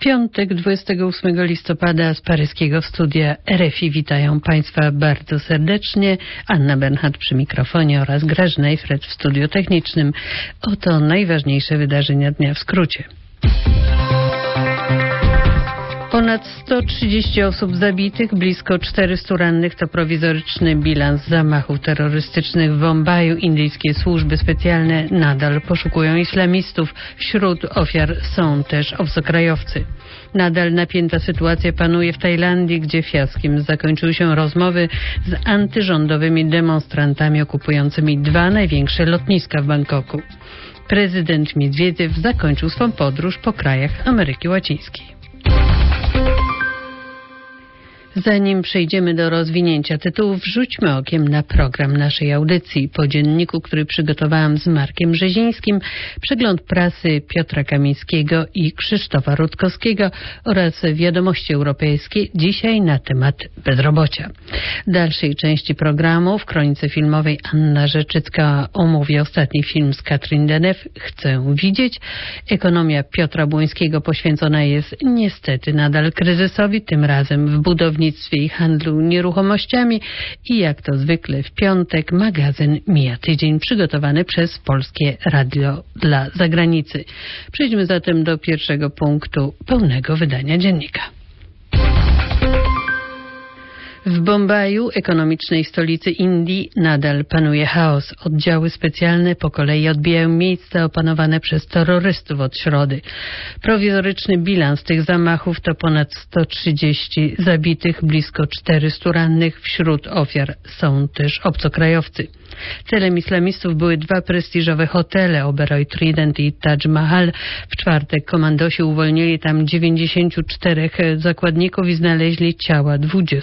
Piątek, 28 listopada z paryskiego studia RFI witają Państwa bardzo serdecznie. Anna Bernhardt przy mikrofonie oraz Grażyna Ejfret w studiu technicznym. Oto najważniejsze wydarzenia dnia w skrócie. Ponad 130 osób zabitych, blisko 400 rannych to prowizoryczny bilans zamachów terrorystycznych w Bombaju. Indyjskie służby specjalne nadal poszukują islamistów. Wśród ofiar są też obcokrajowcy. Nadal napięta sytuacja panuje w Tajlandii, gdzie fiaskiem zakończyły się rozmowy z antyrządowymi demonstrantami okupującymi dwa największe lotniska w Bangkoku. Prezydent Miedwiediew zakończył swą podróż po krajach Ameryki Łacińskiej. Zanim przejdziemy do rozwinięcia tytułów, rzućmy okiem na program naszej audycji. Po dzienniku, który przygotowałam z Markiem Brzezińskim, przegląd prasy Piotra Kamińskiego i Krzysztofa Rutkowskiego oraz wiadomości europejskie, dzisiaj na temat bezrobocia. W dalszej części programu w kronice filmowej Anna Rzeczycka omówi ostatni film z Catherine Deneuve, Chcę widzieć. Ekonomia Piotra Błońskiego poświęcona jest niestety nadal kryzysowi, tym razem w budownictwie i handlu nieruchomościami i jak to zwykle w piątek magazyn Mija Tydzień przygotowany przez Polskie Radio dla Zagranicy. Przejdźmy zatem do pierwszego punktu pełnego wydania dziennika. W Bombaju, ekonomicznej stolicy Indii, nadal panuje chaos. Oddziały specjalne po kolei odbijają miejsca opanowane przez terrorystów od środy. Prowizoryczny bilans tych zamachów to ponad 130 zabitych, blisko 400 rannych. Wśród ofiar są też obcokrajowcy. Celem islamistów były dwa prestiżowe hotele, Oberoi Trident i Taj Mahal. W czwartek komandosi uwolnili tam 94 zakładników i znaleźli ciała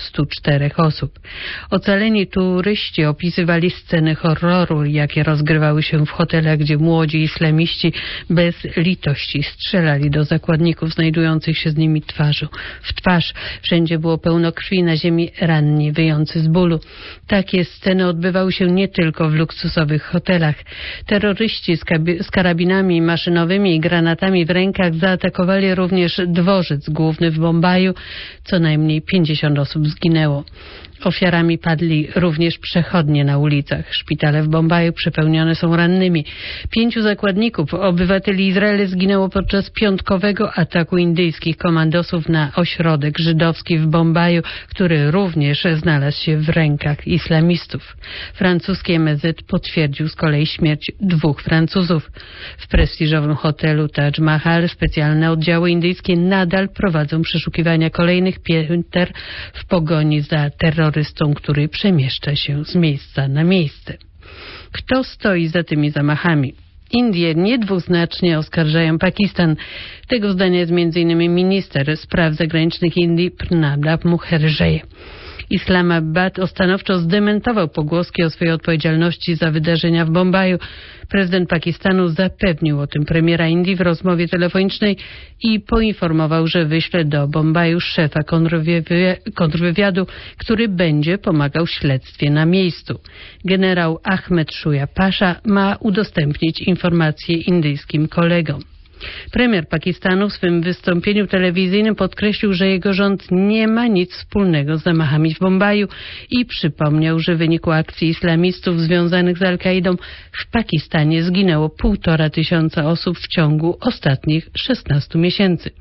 24 osób. Ocaleni turyści opisywali sceny horroru, jakie rozgrywały się w hotelach, gdzie młodzi islamiści bez litości strzelali do zakładników znajdujących się z nimi twarzą w twarz. Wszędzie było pełno krwi, na ziemi ranni wyjący z bólu. Takie sceny odbywały się nie tylko w luksusowych hotelach. Terroryści z karabinami maszynowymi i granatami w rękach zaatakowali również dworzec główny w Bombaju. Co najmniej 50 osób zginęło. Ofiarami padli również przechodnie na ulicach. Szpitale w Bombaju przepełnione są rannymi. 5 zakładników, obywateli Izraela, zginęło podczas piątkowego ataku indyjskich komandosów na ośrodek żydowski w Bombaju, który również znalazł się w rękach islamistów. Francuski MSZ potwierdził z kolei śmierć 2 Francuzów. W prestiżowym hotelu Taj Mahal specjalne oddziały indyjskie nadal prowadzą przeszukiwania kolejnych pięter w pogoni za terrorystą, który przemieszcza się z miejsca na miejsce. Kto stoi za tymi zamachami? Indie niedwuznacznie oskarżają Pakistan. Tego zdania jest m.in. minister spraw zagranicznych Indii Pranab Mukherjee. Islamabad stanowczo zdementował pogłoski o swojej odpowiedzialności za wydarzenia w Bombaju. Prezydent Pakistanu zapewnił o tym premiera Indii w rozmowie telefonicznej i poinformował, że wyśle do Bombaju szefa kontrwywiadu, który będzie pomagał w śledztwie na miejscu. Generał Ahmed Shuja Pasha ma udostępnić informacje indyjskim kolegom. Premier Pakistanu w swym wystąpieniu telewizyjnym podkreślił, że jego rząd nie ma nic wspólnego z zamachami w Bombaju i przypomniał, że w wyniku akcji islamistów związanych z Al-Kaidą w Pakistanie zginęło 1500 osób w ciągu ostatnich 16 miesięcy.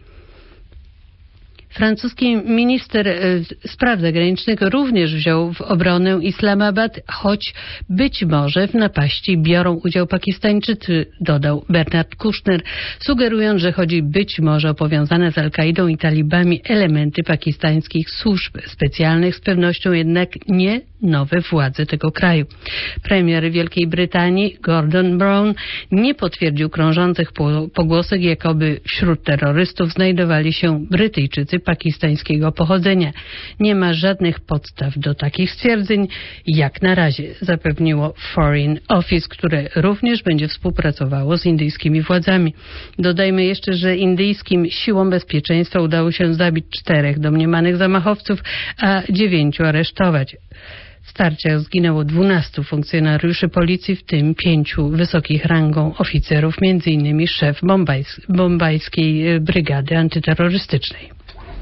Francuski minister spraw zagranicznych również wziął w obronę Islamabad, choć być może w napaści biorą udział Pakistańczycy, dodał Bernard Kouchner, sugerując, że chodzi być może o powiązane z Al-Kaidą i talibami elementy pakistańskich służb specjalnych, z pewnością jednak nie nowe władze tego kraju. Premier Wielkiej Brytanii Gordon Brown nie potwierdził krążących pogłosek, jakoby wśród terrorystów znajdowali się Brytyjczycy pakistańskiego pochodzenia. Nie ma żadnych podstaw do takich stwierdzeń, jak na razie, zapewniło Foreign Office, które również będzie współpracowało z indyjskimi władzami. Dodajmy jeszcze, że indyjskim siłom bezpieczeństwa udało się zabić 4 domniemanych zamachowców, a 9 aresztować. W starciach zginęło 12 funkcjonariuszy policji, w tym 5 wysokich rangą oficerów, m.in. szef bombajskiej brygady antyterrorystycznej.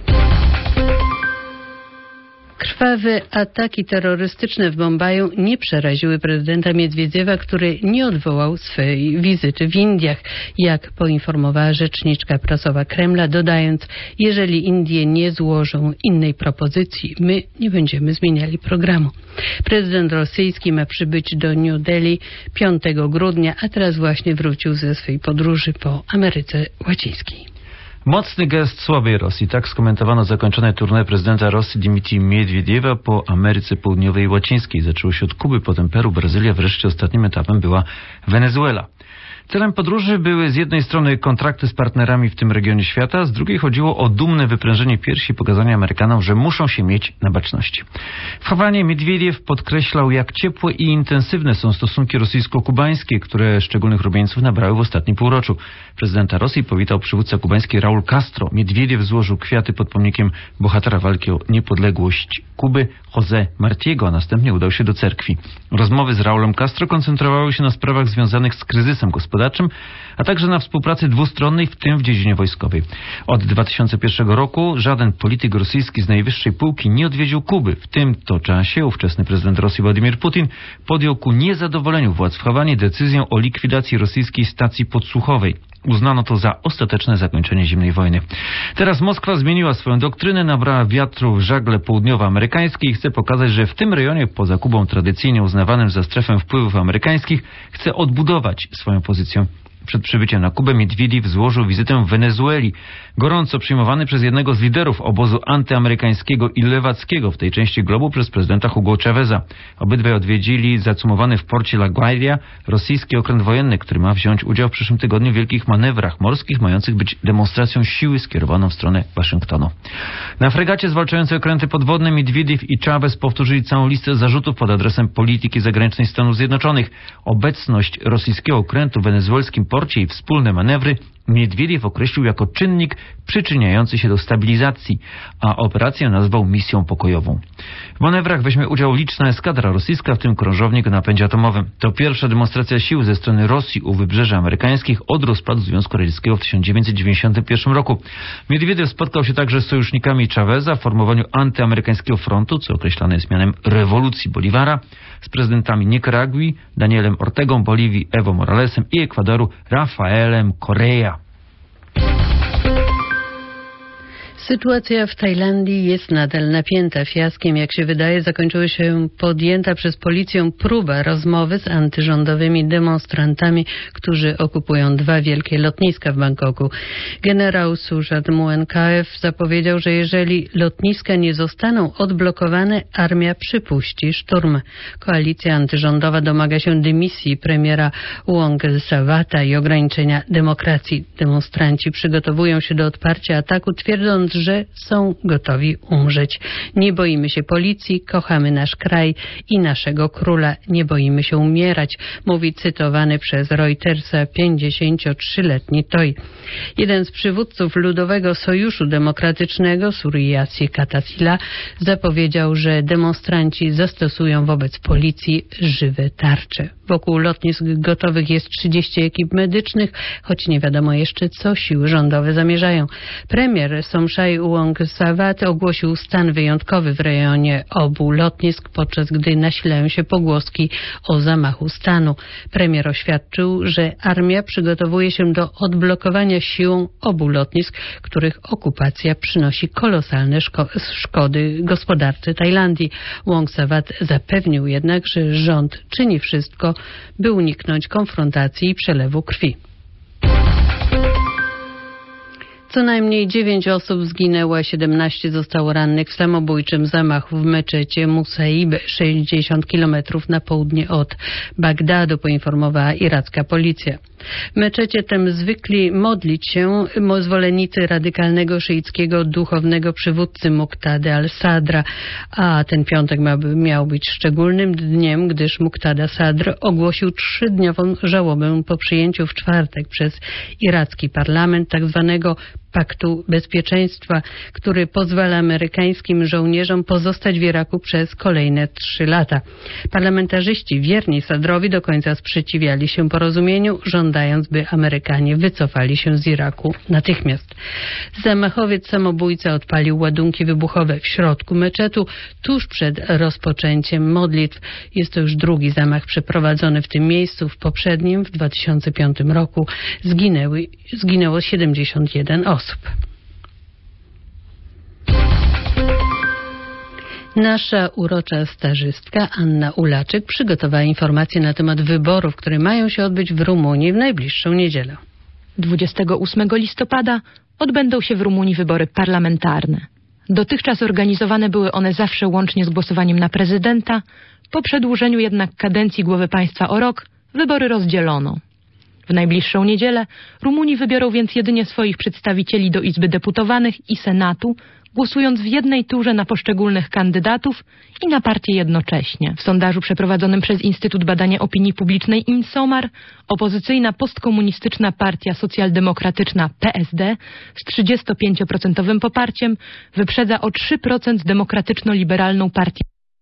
Krwawe ataki terrorystyczne w Bombaju nie przeraziły prezydenta Miedwiediewa, który nie odwołał swej wizyty w Indiach, jak poinformowała rzeczniczka prasowa Kremla, dodając: jeżeli Indie nie złożą innej propozycji, my nie będziemy zmieniali programu. Prezydent rosyjski ma przybyć do New Delhi 5 grudnia, a teraz właśnie wrócił ze swej podróży po Ameryce Łacińskiej. Mocny gest słabej Rosji. Tak skomentowano zakończone tournée prezydenta Rosji Dmitrija Miedwiediewa po Ameryce Południowej i Łacińskiej. Zaczęło się od Kuby, potem Peru, Brazylia, wreszcie ostatnim etapem była Wenezuela. Celem podróży były z jednej strony kontrakty z partnerami w tym regionie świata, z drugiej chodziło o dumne wyprężenie piersi i pokazanie Amerykanom, że muszą się mieć na baczności. W Hawanie Miedwiediew podkreślał, jak ciepłe i intensywne są stosunki rosyjsko-kubańskie, które szczególnych rumieńców nabrały w ostatnim półroczu. Prezydenta Rosji powitał przywódca kubański Raúl Castro. Miedwiediew złożył kwiaty pod pomnikiem bohatera walki o niepodległość Kuby, José Martiego, a następnie udał się do cerkwi. Rozmowy z Raúlem Castro koncentrowały się na sprawach związanych z kryzysem gospodarczym, a także na współpracy dwustronnej, w tym w dziedzinie wojskowej. Od 2001 roku żaden polityk rosyjski z najwyższej półki nie odwiedził Kuby. W tym to czasie ówczesny prezydent Rosji Władimir Putin podjął ku niezadowoleniu władz w Hawanie decyzję o likwidacji rosyjskiej stacji podsłuchowej. Uznano to za ostateczne zakończenie zimnej wojny. Teraz Moskwa zmieniła swoją doktrynę, nabrała wiatru w żagle południowoamerykańskie i chce pokazać, że w tym rejonie, poza Kubą tradycyjnie uznawanym za strefę wpływów amerykańskich, chce odbudować swoją pozycję. Przed przybyciem na Kubę Miedwiediew złożył wizytę w Wenezueli, gorąco przyjmowany przez jednego z liderów obozu antyamerykańskiego i lewackiego w tej części globu przez prezydenta Hugo Cháveza. Obydwaj odwiedzili zacumowany w porcie La Guaira rosyjski okręt wojenny, który ma wziąć udział w przyszłym tygodniu w wielkich manewrach morskich mających być demonstracją siły skierowaną w stronę Waszyngtonu. Na fregacie zwalczającej okręty podwodne Miedwiediew i Chávez powtórzyli całą listę zarzutów pod adresem polityki zagranicznej Stanów Zjednoczonych. Obecność rosyjskiego okrętu w wenezuelskim porcie i wspólne manewry Miedwiediew określił jako czynnik przyczyniający się do stabilizacji, a operację nazwał misją pokojową. W manewrach weźmie udział liczna eskadra rosyjska, w tym krążownik o napędzie atomowym. To pierwsza demonstracja sił ze strony Rosji u wybrzeży amerykańskich od rozpadu Związku Radzieckiego w 1991 roku. Miedwiediew spotkał się także z sojusznikami Cháveza w formowaniu antyamerykańskiego frontu, co określane jest mianem rewolucji Boliwara, z prezydentami Nikaragui, Danielem Ortegą, Boliwii, Evo Moralesem i Ekwadoru, Rafaelem Correa. Sytuacja w Tajlandii jest nadal napięta. Fiaskiem, jak się wydaje, zakończyła się podjęta przez policję próba rozmowy z antyrządowymi demonstrantami, którzy okupują 2 wielkie lotniska w Bangkoku. Generał Suchat Muengkaew zapowiedział, że jeżeli lotniska nie zostaną odblokowane, armia przypuści szturm. Koalicja antyrządowa domaga się dymisji premiera Wong Sawata i ograniczenia demokracji. Demonstranci przygotowują się do odparcia ataku, twierdząc, że są gotowi umrzeć. Nie boimy się policji, kochamy nasz kraj i naszego króla. Nie boimy się umierać, mówi cytowany przez Reutersa 53-letni Toy. Jeden z przywódców Ludowego Sojuszu Demokratycznego, Suriyasi Katasila, zapowiedział, że demonstranci zastosują wobec policji żywe tarcze. Wokół lotnisk gotowych jest 30 ekip medycznych, choć nie wiadomo jeszcze, co siły rządowe zamierzają. Premier Somchai Wong-Sawat ogłosił stan wyjątkowy w rejonie obu lotnisk, podczas gdy nasilają się pogłoski o zamachu stanu. Premier oświadczył, że armia przygotowuje się do odblokowania siłą obu lotnisk, których okupacja przynosi kolosalne szkody gospodarce Tajlandii. Wong-Sawat zapewnił jednak, że rząd czyni wszystko, by uniknąć konfrontacji i przelewu krwi. Co najmniej 9 osób zginęło, a 17 zostało rannych w samobójczym zamachu w meczecie Musaib, 60 kilometrów na południe od Bagdadu, poinformowała iracka policja. W meczecie tym zwykli modlić się zwolennicy radykalnego szyickiego duchownego przywódcy Muqtada al-Sadra, a ten piątek miał być szczególnym dniem, gdyż Muqtada Sadr ogłosił 3-dniową żałobę po przyjęciu w czwartek przez iracki parlament tzw. paktu bezpieczeństwa, który pozwala amerykańskim żołnierzom pozostać w Iraku przez kolejne 3 lata. Parlamentarzyści wierni Sadrowi do końca sprzeciwiali się porozumieniu, żądając, by Amerykanie wycofali się z Iraku natychmiast. Zamachowiec samobójca odpalił ładunki wybuchowe w środku meczetu tuż przed rozpoczęciem modlitw. Jest to już drugi zamach przeprowadzony w tym miejscu. W poprzednim, w 2005 roku, zginęło 71 osób. Nasza urocza stażystka Anna Ulaczyk przygotowała informacje na temat wyborów, które mają się odbyć w Rumunii w najbliższą niedzielę. 28 listopada odbędą się w Rumunii wybory parlamentarne. Dotychczas organizowane były one zawsze łącznie z głosowaniem na prezydenta. Po przedłużeniu jednak kadencji głowy państwa o rok wybory rozdzielono. W najbliższą niedzielę Rumuni wybiorą więc jedynie swoich przedstawicieli do Izby Deputowanych i Senatu, głosując w jednej turze na poszczególnych kandydatów i na partie jednocześnie. W sondażu przeprowadzonym przez Instytut Badania Opinii Publicznej INSOMAR opozycyjna postkomunistyczna partia socjaldemokratyczna PSD z 35% poparciem wyprzedza o 3% demokratyczno-liberalną partię.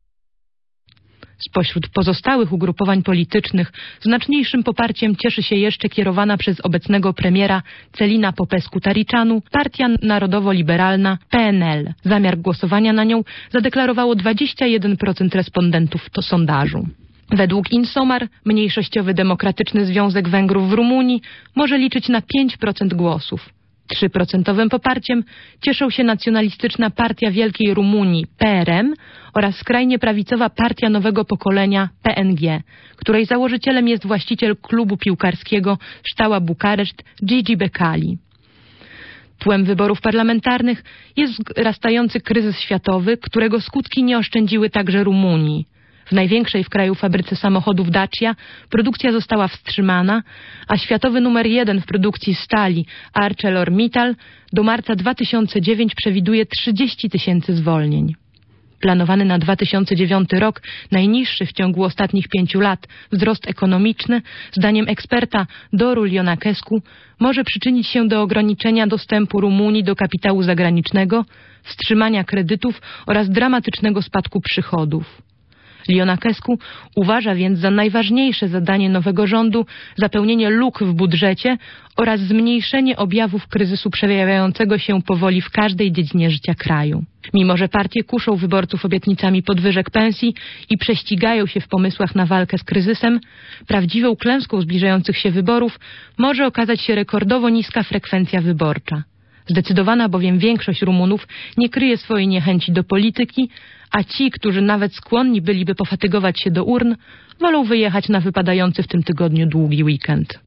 Spośród pozostałych ugrupowań politycznych znaczniejszym poparciem cieszy się jeszcze kierowana przez obecnego premiera Celina Popescu-Tariczanu partia narodowo-liberalna PNL. Zamiar głosowania na nią zadeklarowało 21% respondentów do sondażu. Według INSOMAR mniejszościowy Demokratyczny Związek Węgrów w Rumunii może liczyć na 5% głosów. 3% poparciem cieszą się nacjonalistyczna Partia Wielkiej Rumunii PRM oraz skrajnie prawicowa Partia Nowego Pokolenia PNG, której założycielem jest właściciel klubu piłkarskiego Steaua Bukareszt Gigi Becali. Tłem wyborów parlamentarnych jest wzrastający kryzys światowy, którego skutki nie oszczędziły także Rumunii. W największej w kraju fabryce samochodów Dacia produkcja została wstrzymana, a światowy numer 1 w produkcji stali ArcelorMittal do marca 2009 przewiduje 30 000 zwolnień. Planowany na 2009 rok, najniższy w ciągu ostatnich 5 lat, wzrost ekonomiczny, zdaniem eksperta Doru Lionakescu, może przyczynić się do ograniczenia dostępu Rumunii do kapitału zagranicznego, wstrzymania kredytów oraz dramatycznego spadku przychodów. Lionakescu uważa więc za najważniejsze zadanie nowego rządu zapełnienie luk w budżecie oraz zmniejszenie objawów kryzysu przejawiającego się powoli w każdej dziedzinie życia kraju. Mimo że partie kuszą wyborców obietnicami podwyżek pensji i prześcigają się w pomysłach na walkę z kryzysem, prawdziwą klęską zbliżających się wyborów może okazać się rekordowo niska frekwencja wyborcza. Zdecydowana bowiem większość Rumunów nie kryje swojej niechęci do polityki, a ci, którzy nawet skłonni byliby pofatygować się do urn, wolą wyjechać na wypadający w tym tygodniu długi weekend.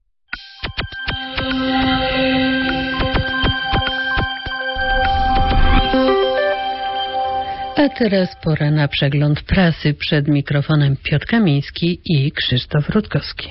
A teraz pora na przegląd prasy. Przed mikrofonem Piotr Kamiński i Krzysztof Rutkowski.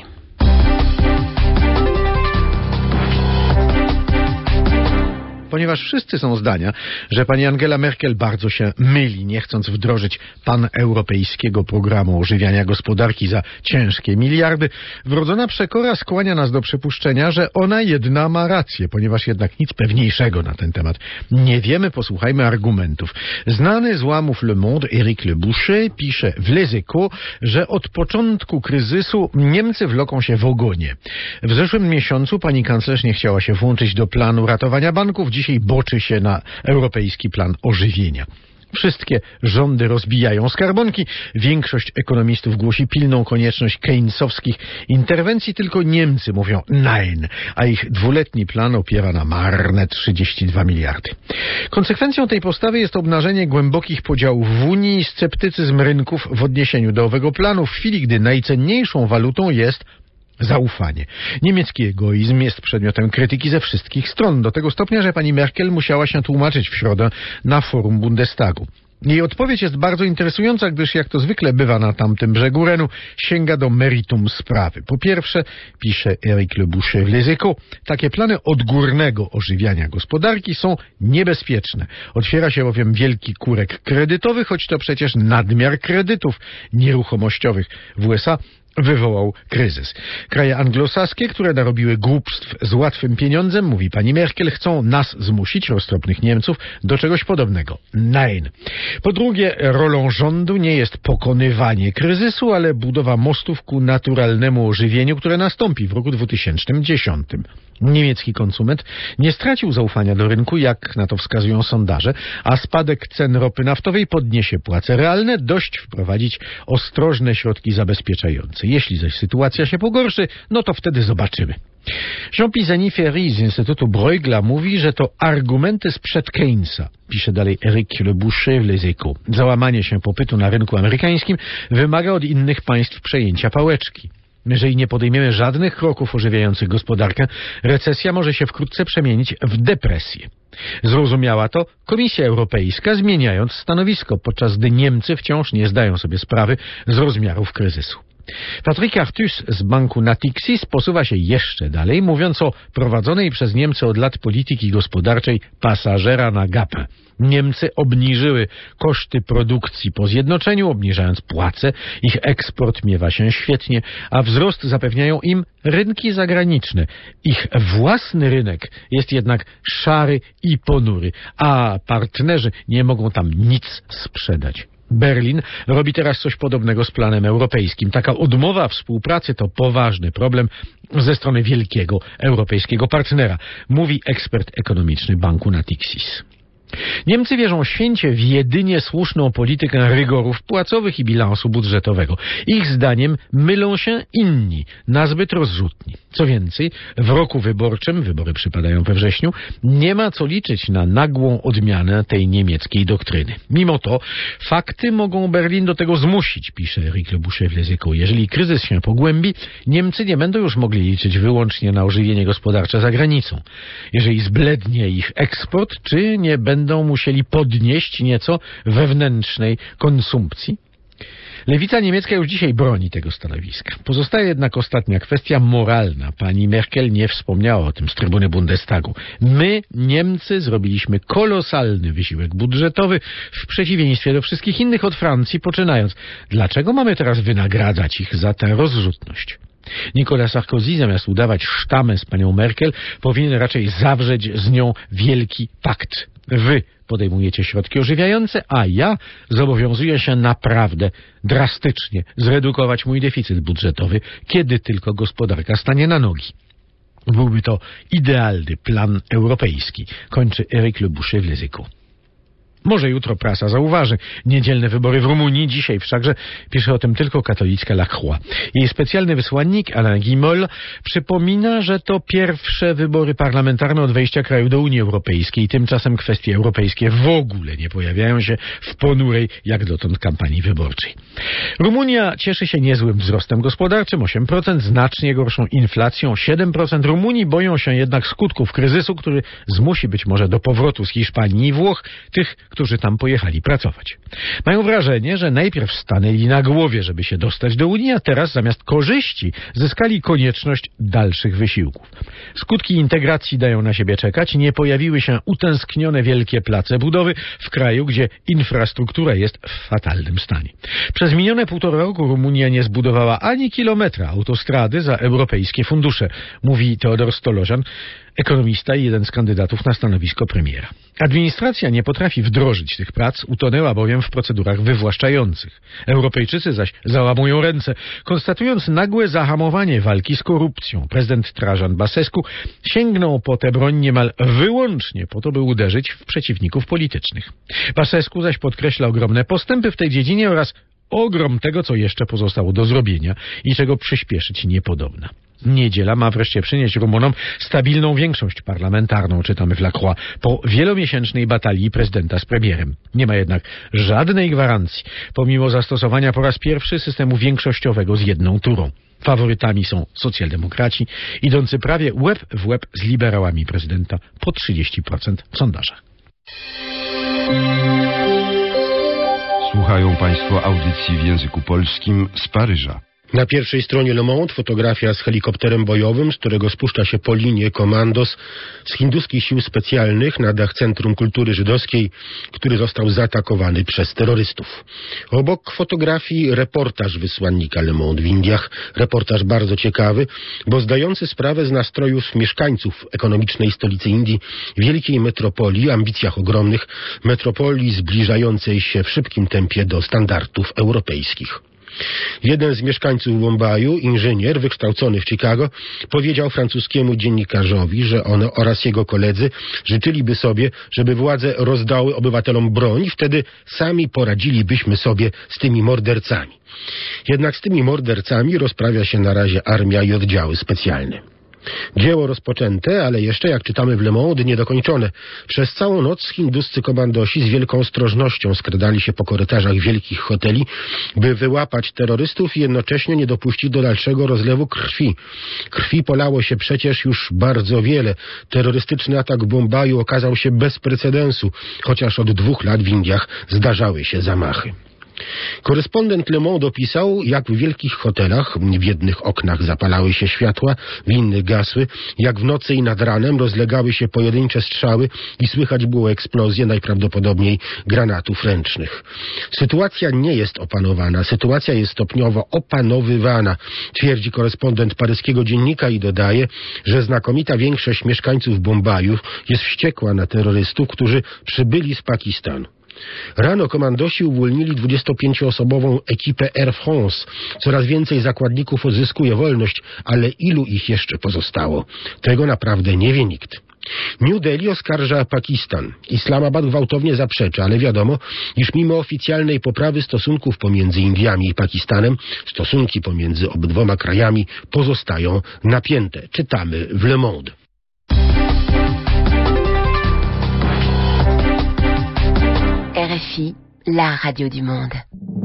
Ponieważ wszyscy są zdania, że pani Angela Merkel bardzo się myli, nie chcąc wdrożyć paneuropejskiego programu ożywiania gospodarki za ciężkie miliardy, wrodzona przekora skłania nas do przypuszczenia, że ona jedna ma rację, ponieważ jednak nic pewniejszego na ten temat nie wiemy. Posłuchajmy argumentów. Znany z łamów Le Monde Éric Le Boucher pisze w Les Echos, że od początku kryzysu Niemcy wloką się w ogonie. W zeszłym miesiącu pani kanclerz nie chciała się włączyć do planu ratowania banków, dzisiaj boczy się na europejski plan ożywienia. Wszystkie rządy rozbijają skarbonki. Większość ekonomistów głosi pilną konieczność keynesowskich interwencji, tylko Niemcy mówią nein, a ich dwuletni plan opiera na marne 32 miliardy. Konsekwencją tej postawy jest obnażenie głębokich podziałów w Unii i sceptycyzm rynków w odniesieniu do owego planu w chwili, gdy najcenniejszą walutą jest zaufanie. Niemiecki egoizm jest przedmiotem krytyki ze wszystkich stron, do tego stopnia, że pani Merkel musiała się tłumaczyć w środę na forum Bundestagu. Jej odpowiedź jest bardzo interesująca, gdyż jak to zwykle bywa na tamtym brzegu Renu, sięga do meritum sprawy. Po pierwsze, pisze Éric Le Boucher w Les Echos, takie plany odgórnego ożywiania gospodarki są niebezpieczne. Otwiera się bowiem wielki kurek kredytowy, choć to przecież nadmiar kredytów nieruchomościowych w USA wywołał kryzys. Kraje anglosaskie, które narobiły głupstw z łatwym pieniądzem, mówi pani Merkel, chcą nas zmusić, roztropnych Niemców, do czegoś podobnego. Nein. Po drugie, rolą rządu nie jest pokonywanie kryzysu, ale budowa mostów ku naturalnemu ożywieniu, które nastąpi w roku 2010. Niemiecki konsument nie stracił zaufania do rynku, jak na to wskazują sondaże, a spadek cen ropy naftowej podniesie płace realne, dość wprowadzić ostrożne środki zabezpieczające. Jeśli zaś sytuacja się pogorszy, no to wtedy zobaczymy. Jean Pisani-Ferry z Instytutu Bruegla mówi, że to argumenty sprzed Keynesa. Pisze dalej Éric Le Boucher w Les Échos. Załamanie się popytu na rynku amerykańskim wymaga od innych państw przejęcia pałeczki. Jeżeli nie podejmiemy żadnych kroków ożywiających gospodarkę, recesja może się wkrótce przemienić w depresję. Zrozumiała to Komisja Europejska, zmieniając stanowisko, podczas gdy Niemcy wciąż nie zdają sobie sprawy z rozmiarów kryzysu. Patrick Artus z banku Natixis posuwa się jeszcze dalej, mówiąc o prowadzonej przez Niemcy od lat polityki gospodarczej pasażera na gapę. Niemcy obniżyły koszty produkcji po zjednoczeniu, obniżając płace, ich eksport miewa się świetnie, a wzrost zapewniają im rynki zagraniczne. Ich własny rynek jest jednak szary i ponury, a partnerzy nie mogą tam nic sprzedać. Berlin robi teraz coś podobnego z planem europejskim. Taka odmowa współpracy to poważny problem ze strony wielkiego europejskiego partnera, mówi ekspert ekonomiczny banku Natixis. Niemcy wierzą święcie w jedynie słuszną politykę rygorów płacowych i bilansu budżetowego. Ich zdaniem mylą się inni, nazbyt rozrzutni. Co więcej, w roku wyborczym, wybory przypadają we wrześniu, nie ma co liczyć na nagłą odmianę tej niemieckiej doktryny. Mimo to fakty mogą Berlin do tego zmusić, pisze Éric Le Boucher w Les Échos. Jeżeli kryzys się pogłębi, Niemcy nie będą już mogli liczyć wyłącznie na ożywienie gospodarcze za granicą. Jeżeli zblednie ich eksport, czy nie będą musieli podnieść nieco wewnętrznej konsumpcji? Lewica niemiecka już dzisiaj broni tego stanowiska. Pozostaje jednak ostatnia kwestia moralna. Pani Merkel nie wspomniała o tym z trybuny Bundestagu. My, Niemcy, zrobiliśmy kolosalny wysiłek budżetowy w przeciwieństwie do wszystkich innych od Francji poczynając. Dlaczego mamy teraz wynagradzać ich za tę rozrzutność? Nicolas Sarkozy, zamiast udawać sztamę z panią Merkel, powinien raczej zawrzeć z nią wielki pakt. Wy podejmujecie środki ożywiające, a ja zobowiązuję się naprawdę drastycznie zredukować mój deficyt budżetowy, kiedy tylko gospodarka stanie na nogi. Byłby to idealny plan europejski, kończy Éric Le Boucher w Les Échos. Może jutro prasa zauważy niedzielne wybory w Rumunii. Dzisiaj wszakże pisze o tym tylko katolicka La Croix. Jej specjalny wysłannik Alain Guimol przypomina, że to pierwsze wybory parlamentarne od wejścia kraju do Unii Europejskiej. Tymczasem kwestie europejskie w ogóle nie pojawiają się w ponurej jak dotąd kampanii wyborczej. Rumunia cieszy się niezłym wzrostem gospodarczym, 8%, znacznie gorszą inflacją, 7%. Rumunii boją się jednak skutków kryzysu, który zmusi być może do powrotu z Hiszpanii i Włoch tych, którzy tam pojechali pracować. Mają wrażenie, że najpierw stanęli na głowie, żeby się dostać do Unii, a teraz zamiast korzyści zyskali konieczność dalszych wysiłków. Skutki integracji dają na siebie czekać. Nie pojawiły się utęsknione wielkie place budowy w kraju, gdzie infrastruktura jest w fatalnym stanie. Przez minione 1,5 roku Rumunia nie zbudowała ani kilometra autostrady za europejskie fundusze, mówi Teodor Stolojan, ekonomista i jeden z kandydatów na stanowisko premiera. Administracja nie potrafi wdrożyć tych prac, utonęła bowiem w procedurach wywłaszczających. Europejczycy zaś załamują ręce, konstatując nagłe zahamowanie walki z korupcją. Prezydent Trajan Basescu sięgnął po tę broń niemal wyłącznie po to, by uderzyć w przeciwników politycznych. Basescu zaś podkreśla ogromne postępy w tej dziedzinie oraz ogrom tego, co jeszcze pozostało do zrobienia i czego przyspieszyć niepodobna. Niedziela ma wreszcie przynieść Rumunom stabilną większość parlamentarną, czytamy w La Croix, po wielomiesięcznej batalii prezydenta z premierem. Nie ma jednak żadnej gwarancji, pomimo zastosowania po raz pierwszy systemu większościowego z jedną turą. Faworytami są socjaldemokraci, idący prawie łeb w łeb z liberałami prezydenta po 30% w sondażach. Słuchają Państwo audycji w języku polskim z Paryża. Na pierwszej stronie Le Monde fotografia z helikopterem bojowym, z którego spuszcza się po linie komandos z hinduskich sił specjalnych na dach Centrum Kultury Żydowskiej, który został zaatakowany przez terrorystów. Obok fotografii reportaż wysłannika Le Monde w Indiach. Reportaż bardzo ciekawy, bo zdający sprawę z nastrojów mieszkańców ekonomicznej stolicy Indii, wielkiej metropolii, ambicjach ogromnych, metropolii zbliżającej się w szybkim tempie do standardów europejskich. Jeden z mieszkańców Bombaju, inżynier wykształcony w Chicago, powiedział francuskiemu dziennikarzowi, że on oraz jego koledzy życzyliby sobie, żeby władze rozdały obywatelom broń i wtedy sami poradzilibyśmy sobie z tymi mordercami. Jednak z tymi mordercami rozprawia się na razie armia i oddziały specjalne. Dzieło rozpoczęte, ale jeszcze, jak czytamy w Le Monde, niedokończone. Przez całą noc hinduscy komandosi z wielką ostrożnością skradali się po korytarzach wielkich hoteli, by wyłapać terrorystów i jednocześnie nie dopuścić do dalszego rozlewu krwi. Krwi polało się przecież już bardzo wiele. Terrorystyczny atak w Bombaju okazał się bez precedensu, chociaż od 2 lat w Indiach zdarzały się zamachy. Korespondent Le Monde opisał, jak w wielkich hotelach w jednych oknach zapalały się światła, w innych gasły, jak w nocy i nad ranem rozlegały się pojedyncze strzały i słychać było eksplozje najprawdopodobniej granatów ręcznych. Sytuacja nie jest opanowana, sytuacja jest stopniowo opanowywana, twierdzi korespondent paryskiego dziennika i dodaje, że znakomita większość mieszkańców Bombaju jest wściekła na terrorystów, którzy przybyli z Pakistanu. Rano komandosi uwolnili 25-osobową ekipę Air France. Coraz więcej zakładników odzyskuje wolność, ale ilu ich jeszcze pozostało? Tego naprawdę nie wie nikt. New Delhi oskarża Pakistan. Islamabad gwałtownie zaprzecza, ale wiadomo, iż mimo oficjalnej poprawy stosunków pomiędzy Indiami i Pakistanem, stosunki pomiędzy obydwoma krajami pozostają napięte. Czytamy w Le Monde. RFI, la radio du monde.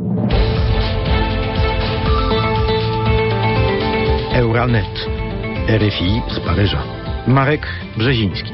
Euranet. RFI z Paryża. Marek Brzeziński.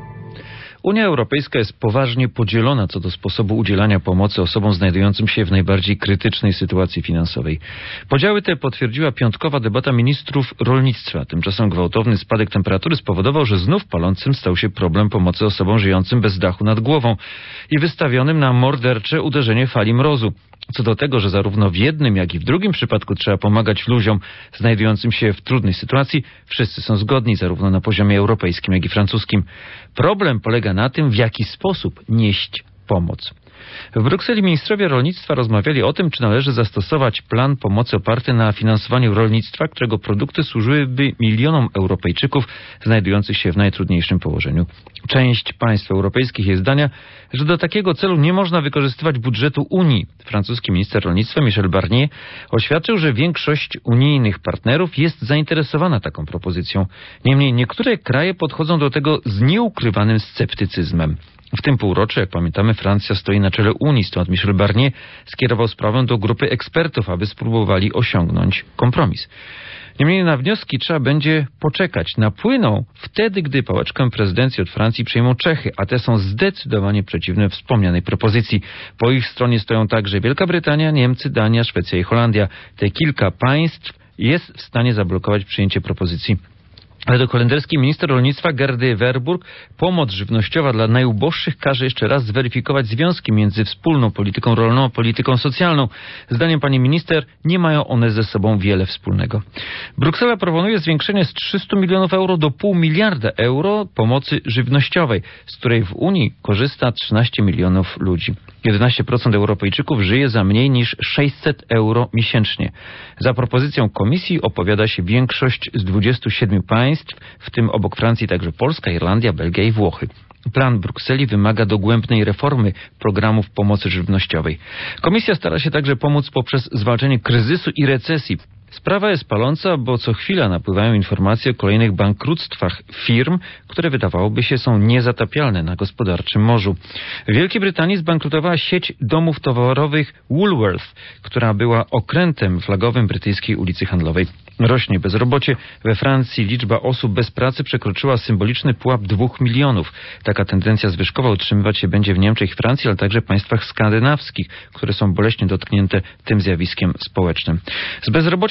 Unia Europejska jest poważnie podzielona co do sposobu udzielania pomocy osobom znajdującym się w najbardziej krytycznej sytuacji finansowej. Podziały te potwierdziła piątkowa debata ministrów rolnictwa. Tymczasem gwałtowny spadek temperatury spowodował, że znów palącym stał się problem pomocy osobom żyjącym bez dachu nad głową i wystawionym na mordercze uderzenie fali mrozu. Co do tego, że zarówno w jednym, jak i w drugim przypadku trzeba pomagać ludziom znajdującym się w trudnej sytuacji, wszyscy są zgodni zarówno na poziomie europejskim, jak i francuskim. Problem polega na tym, w jaki sposób nieść pomoc. W Brukseli ministrowie rolnictwa rozmawiali o tym, czy należy zastosować plan pomocy oparty na finansowaniu rolnictwa, którego produkty służyłyby milionom Europejczyków znajdujących się w najtrudniejszym położeniu. Część państw europejskich jest zdania, że do takiego celu nie można wykorzystywać budżetu Unii. Francuski minister rolnictwa Michel Barnier oświadczył, że większość unijnych partnerów jest zainteresowana taką propozycją. Niemniej niektóre kraje podchodzą do tego z nieukrywanym sceptycyzmem. W tym półroczu, jak pamiętamy, Francja stoi na czele Unii, stąd Michel Barnier skierował sprawę do grupy ekspertów, aby spróbowali osiągnąć kompromis. Niemniej na wnioski trzeba będzie poczekać. Napłyną wtedy, gdy pałeczkę prezydencji od Francji przejmą Czechy, a te są zdecydowanie przeciwne wspomnianej propozycji. Po ich stronie stoją także Wielka Brytania, Niemcy, Dania, Szwecja i Holandia. Te kilka państw jest w stanie zablokować przyjęcie propozycji. Według holenderskiej minister rolnictwa Gerdy Verburg pomoc żywnościowa dla najuboższych każe jeszcze raz zweryfikować związki między wspólną polityką rolną a polityką socjalną. Zdaniem pani minister nie mają one ze sobą wiele wspólnego. Bruksela proponuje zwiększenie z 300 milionów euro do 0,5 miliarda euro pomocy żywnościowej, z której w Unii korzysta 13 milionów ludzi. 11% Europejczyków żyje za mniej niż 600 euro miesięcznie. Za propozycją Komisji opowiada się większość z 27 państw, w tym obok Francji także Polska, Irlandia, Belgia i Włochy. Plan Brukseli wymaga dogłębnej reformy programów pomocy żywnościowej. Komisja stara się także pomóc poprzez zwalczenie kryzysu i recesji. Sprawa jest paląca, bo co chwila napływają informacje o kolejnych bankructwach firm, które wydawałoby się są niezatapialne na gospodarczym morzu. W Wielkiej Brytanii zbankrutowała sieć domów towarowych Woolworth, która była okrętem flagowym brytyjskiej ulicy handlowej. Rośnie bezrobocie. We Francji liczba osób bez pracy przekroczyła symboliczny pułap 2 milionów. Taka tendencja zwyżkowa utrzymywać się będzie w Niemczech i Francji, ale także państwach skandynawskich, które są boleśnie dotknięte tym zjawiskiem społecznym. Z bezrobociem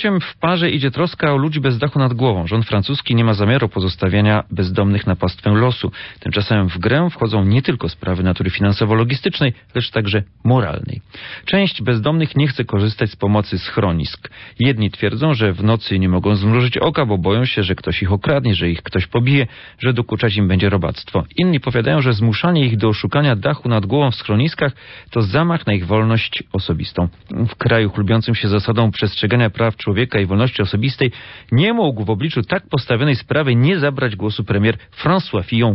Kosiem w parze idzie troska o ludzi bez dachu nad głową. Rząd francuski nie ma zamiaru pozostawiania bezdomnych na pastwę losu. Tymczasem w grę wchodzą nie tylko sprawy natury finansowo-logistycznej, lecz także moralnej. Część bezdomnych nie chce korzystać z pomocy schronisk. Jedni twierdzą, że w nocy nie mogą zmrużyć oka, bo boją się, że ktoś ich okradnie, że ich ktoś pobije, że dokuczać im będzie robactwo. Inni powiadają, że zmuszanie ich do oszukania dachu nad głową w schroniskach to zamach na ich wolność osobistą. W kraju chlubiącym się zasadą przestrzegania praw człowieka i wolności osobistej nie mógł w obliczu tak postawionej sprawy nie zabrać głosu premier François Fillon.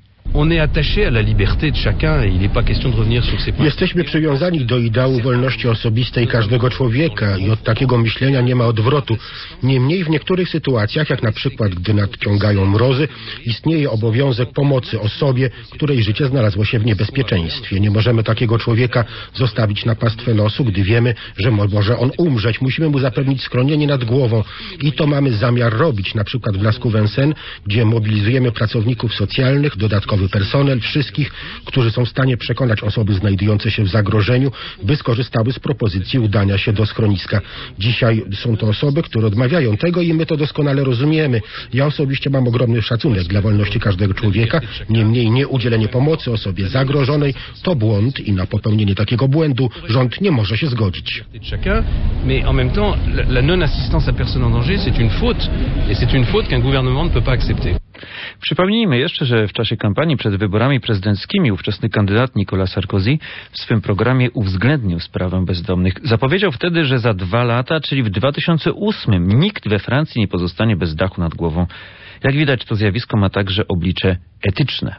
Jesteśmy przywiązani do ideału wolności osobistej każdego człowieka i od takiego myślenia nie ma odwrotu. Niemniej w niektórych sytuacjach, jak na przykład gdy nadciągają mrozy, istnieje obowiązek pomocy osobie, której życie znalazło się w niebezpieczeństwie. Nie możemy takiego człowieka zostawić na pastwę losu, gdy wiemy, że może on umrzeć. Musimy mu zapewnić schronienie nad głową i to mamy zamiar robić, na przykład w Lascaux Vincennes, gdzie mobilizujemy pracowników socjalnych, dodatkowy personel, wszystkich, którzy są w stanie przekonać osoby znajdujące się w zagrożeniu, by skorzystały z propozycji udania się do schroniska. Dzisiaj są to osoby, które odmawiają tego i my to doskonale rozumiemy. Ja osobiście mam ogromny szacunek dla wolności każdego człowieka, niemniej nieudzielenie pomocy osobie zagrożonej to błąd i na popełnienie takiego błędu rząd nie może się zgodzić. Mais en même temps, la non-assistance à personne en danger, c'est une faute. Et c'est une faute qu'un gouvernement ne peut pas accepter. Przypomnijmy jeszcze, że w czasie kampanii przed wyborami prezydenckimi ówczesny kandydat Nicolas Sarkozy w swym programie uwzględnił sprawę bezdomnych. Zapowiedział wtedy, że za 2 lata, czyli w 2008, nikt we Francji nie pozostanie bez dachu nad głową. Jak widać, to zjawisko ma także oblicze etyczne.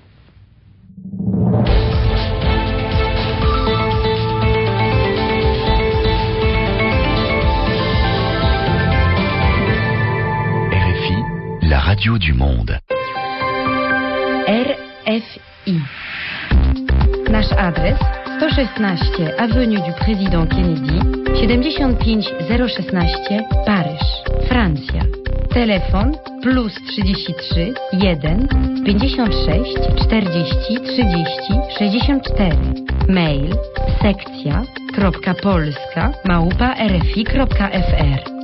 La radio du monde. RFI. Nasz adres 116 Avenue du Président Kennedy, 75016 Paryż, Francja. Telefon +33 1 56 40 30 64. Mail sekcja.polska@rfi.fr.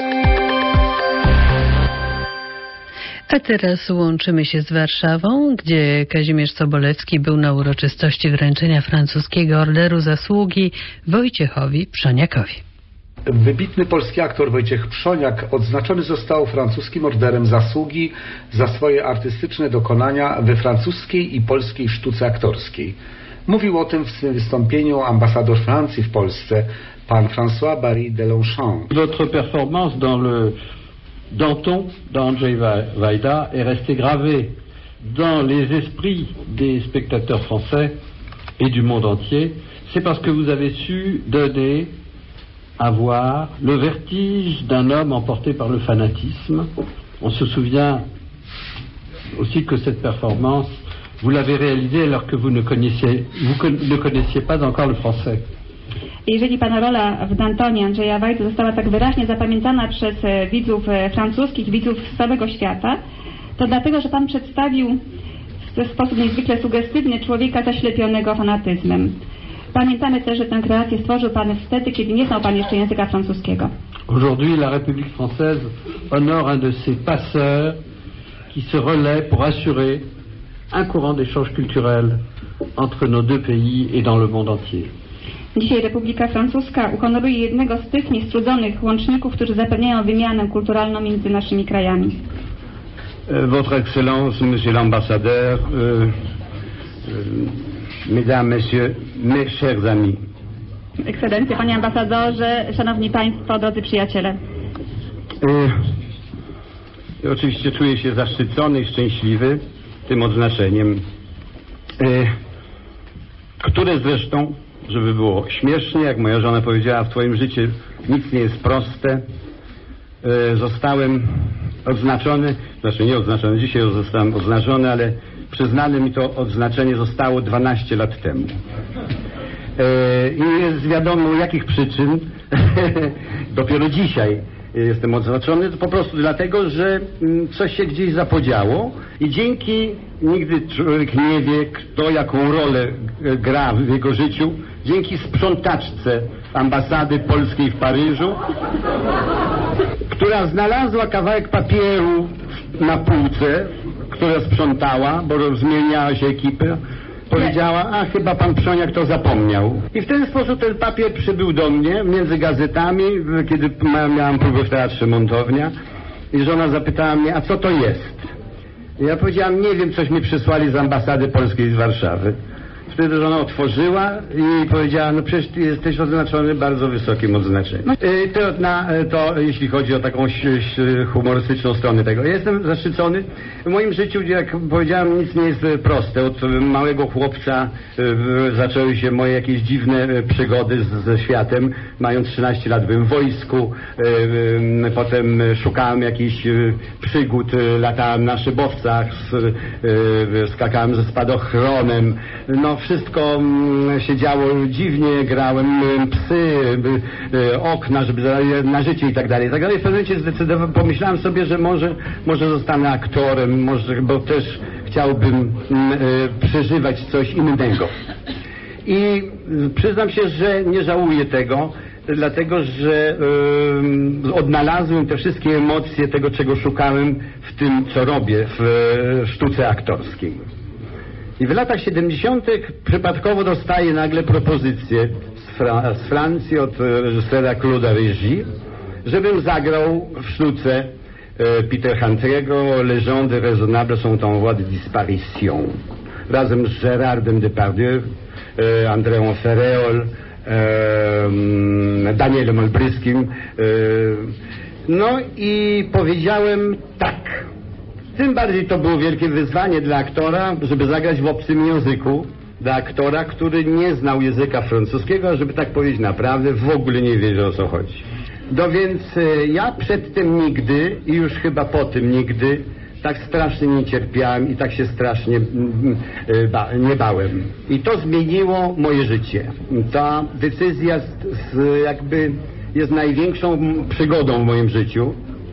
A teraz łączymy się z Warszawą, gdzie Kazimierz Sobolewski był na uroczystości wręczenia francuskiego Orderu Zasługi Wojciechowi Przoniakowi. Wybitny polski aktor Wojciech Przoniak odznaczony został francuskim Orderem Zasługi za swoje artystyczne dokonania we francuskiej i polskiej sztuce aktorskiej. Mówił o tym w swym wystąpieniu ambasador Francji w Polsce, pan François Barry de Longchamp. Votre performance Danton d'Andrzej Wajda est resté gravé dans les esprits des spectateurs français et du monde entier. C'est parce que vous avez su donner à voir le vertige d'un homme emporté par le fanatisme. On se souvient aussi que cette performance, vous l'avez réalisée alors que vous ne connaissiez pas encore le français. Jeżeli pana rola w Dantonie Andrzeja Wajdy została tak wyraźnie zapamiętana przez widzów francuskich, widzów z całego świata, to dlatego, że pan przedstawił w sposób niezwykle sugestywny człowieka zaślepionego fanatyzmem. Pamiętamy też, że tę kreację stworzył pan wtedy, kiedy nie znał pan jeszcze języka francuskiego. Aujourd'hui, la République française honore un de ses passeurs qui se relaie pour assurer un courant d'échange culturel entre nos deux pays et dans le monde entier. Dzisiaj Republika Francuska uhonoruje jednego z tych niestrudzonych łączników, którzy zapewniają wymianę kulturalną między naszymi krajami. Votre Excellence, Monsieur l'Ambassadeur, Mesdames, Messieurs, mes chers amis. Ekscelencje, Panie Ambasadorze, Szanowni Państwo, drodzy przyjaciele. Oczywiście czuję się zaszczycony i szczęśliwy tym odznaczeniem, które zresztą, żeby było śmiesznie, jak moja żona powiedziała, w Twoim życiu nic nie jest proste. Zostałem odznaczony, znaczy nie odznaczony, dzisiaj już zostałem odznaczony, ale przyznane mi to odznaczenie zostało 12 lat temu. I jest wiadomo jakich przyczyn. Dopiero dzisiaj jestem odznaczony, to po prostu dlatego, że coś się gdzieś zapodziało i dzięki, nigdy człowiek nie wie, kto jaką rolę gra w jego życiu, dzięki sprzątaczce ambasady polskiej w Paryżu, która znalazła kawałek papieru na półce, która sprzątała, bo zmieniała się ekipę, powiedziała, a chyba pan Przoniak to zapomniał. I w ten sposób ten papier przybył do mnie między gazetami, kiedy miałam próbę w Teatrze Montownia i żona zapytała mnie, a co to jest? I ja powiedziałam, nie wiem, coś mi przysłali z ambasady polskiej z Warszawy. Wtedy żona otworzyła i powiedziała, no przecież ty jesteś odznaczony bardzo wysokim odznaczeniem. To jeśli chodzi o taką humorystyczną stronę tego. Ja jestem zaszczycony. W moim życiu, jak powiedziałem, nic nie jest proste. Od małego chłopca zaczęły się moje jakieś dziwne przygody ze światem. Mając 13 lat byłem w wojsku, potem szukałem jakichś przygód, latałem na szybowcach, skakałem ze spadochronem. No wszystko się działo dziwnie, grałem psy, okna, żeby na życie i tak dalej. W pewnym momencie zdecydowałem, pomyślałem sobie, że może zostanę aktorem, bo też chciałbym przeżywać coś innego. I przyznam się, że nie żałuję tego, dlatego że odnalazłem te wszystkie emocje tego, czego szukałem w tym, co robię w sztuce aktorskiej. I w latach 70. przypadkowo dostaję nagle propozycję z Francji od reżysera Claude'a Régis, żebym zagrał w sztuce Peter Huntrego Les gens déraisonnables sont en voie de disparition. Razem z Gérardem Depardieu, Andréą Ferréol, Danielem Olbryskim. No i powiedziałem tak. Tym bardziej to było wielkie wyzwanie dla aktora, żeby zagrać w obcym języku, dla aktora, który nie znał języka francuskiego, a żeby tak powiedzieć naprawdę w ogóle nie wiedział, o co chodzi. No więc ja przed tym nigdy i już chyba po tym nigdy tak strasznie nie cierpiałem i tak się strasznie nie bałem. I to zmieniło moje życie. Ta decyzja jakby jest największą przygodą w moim życiu.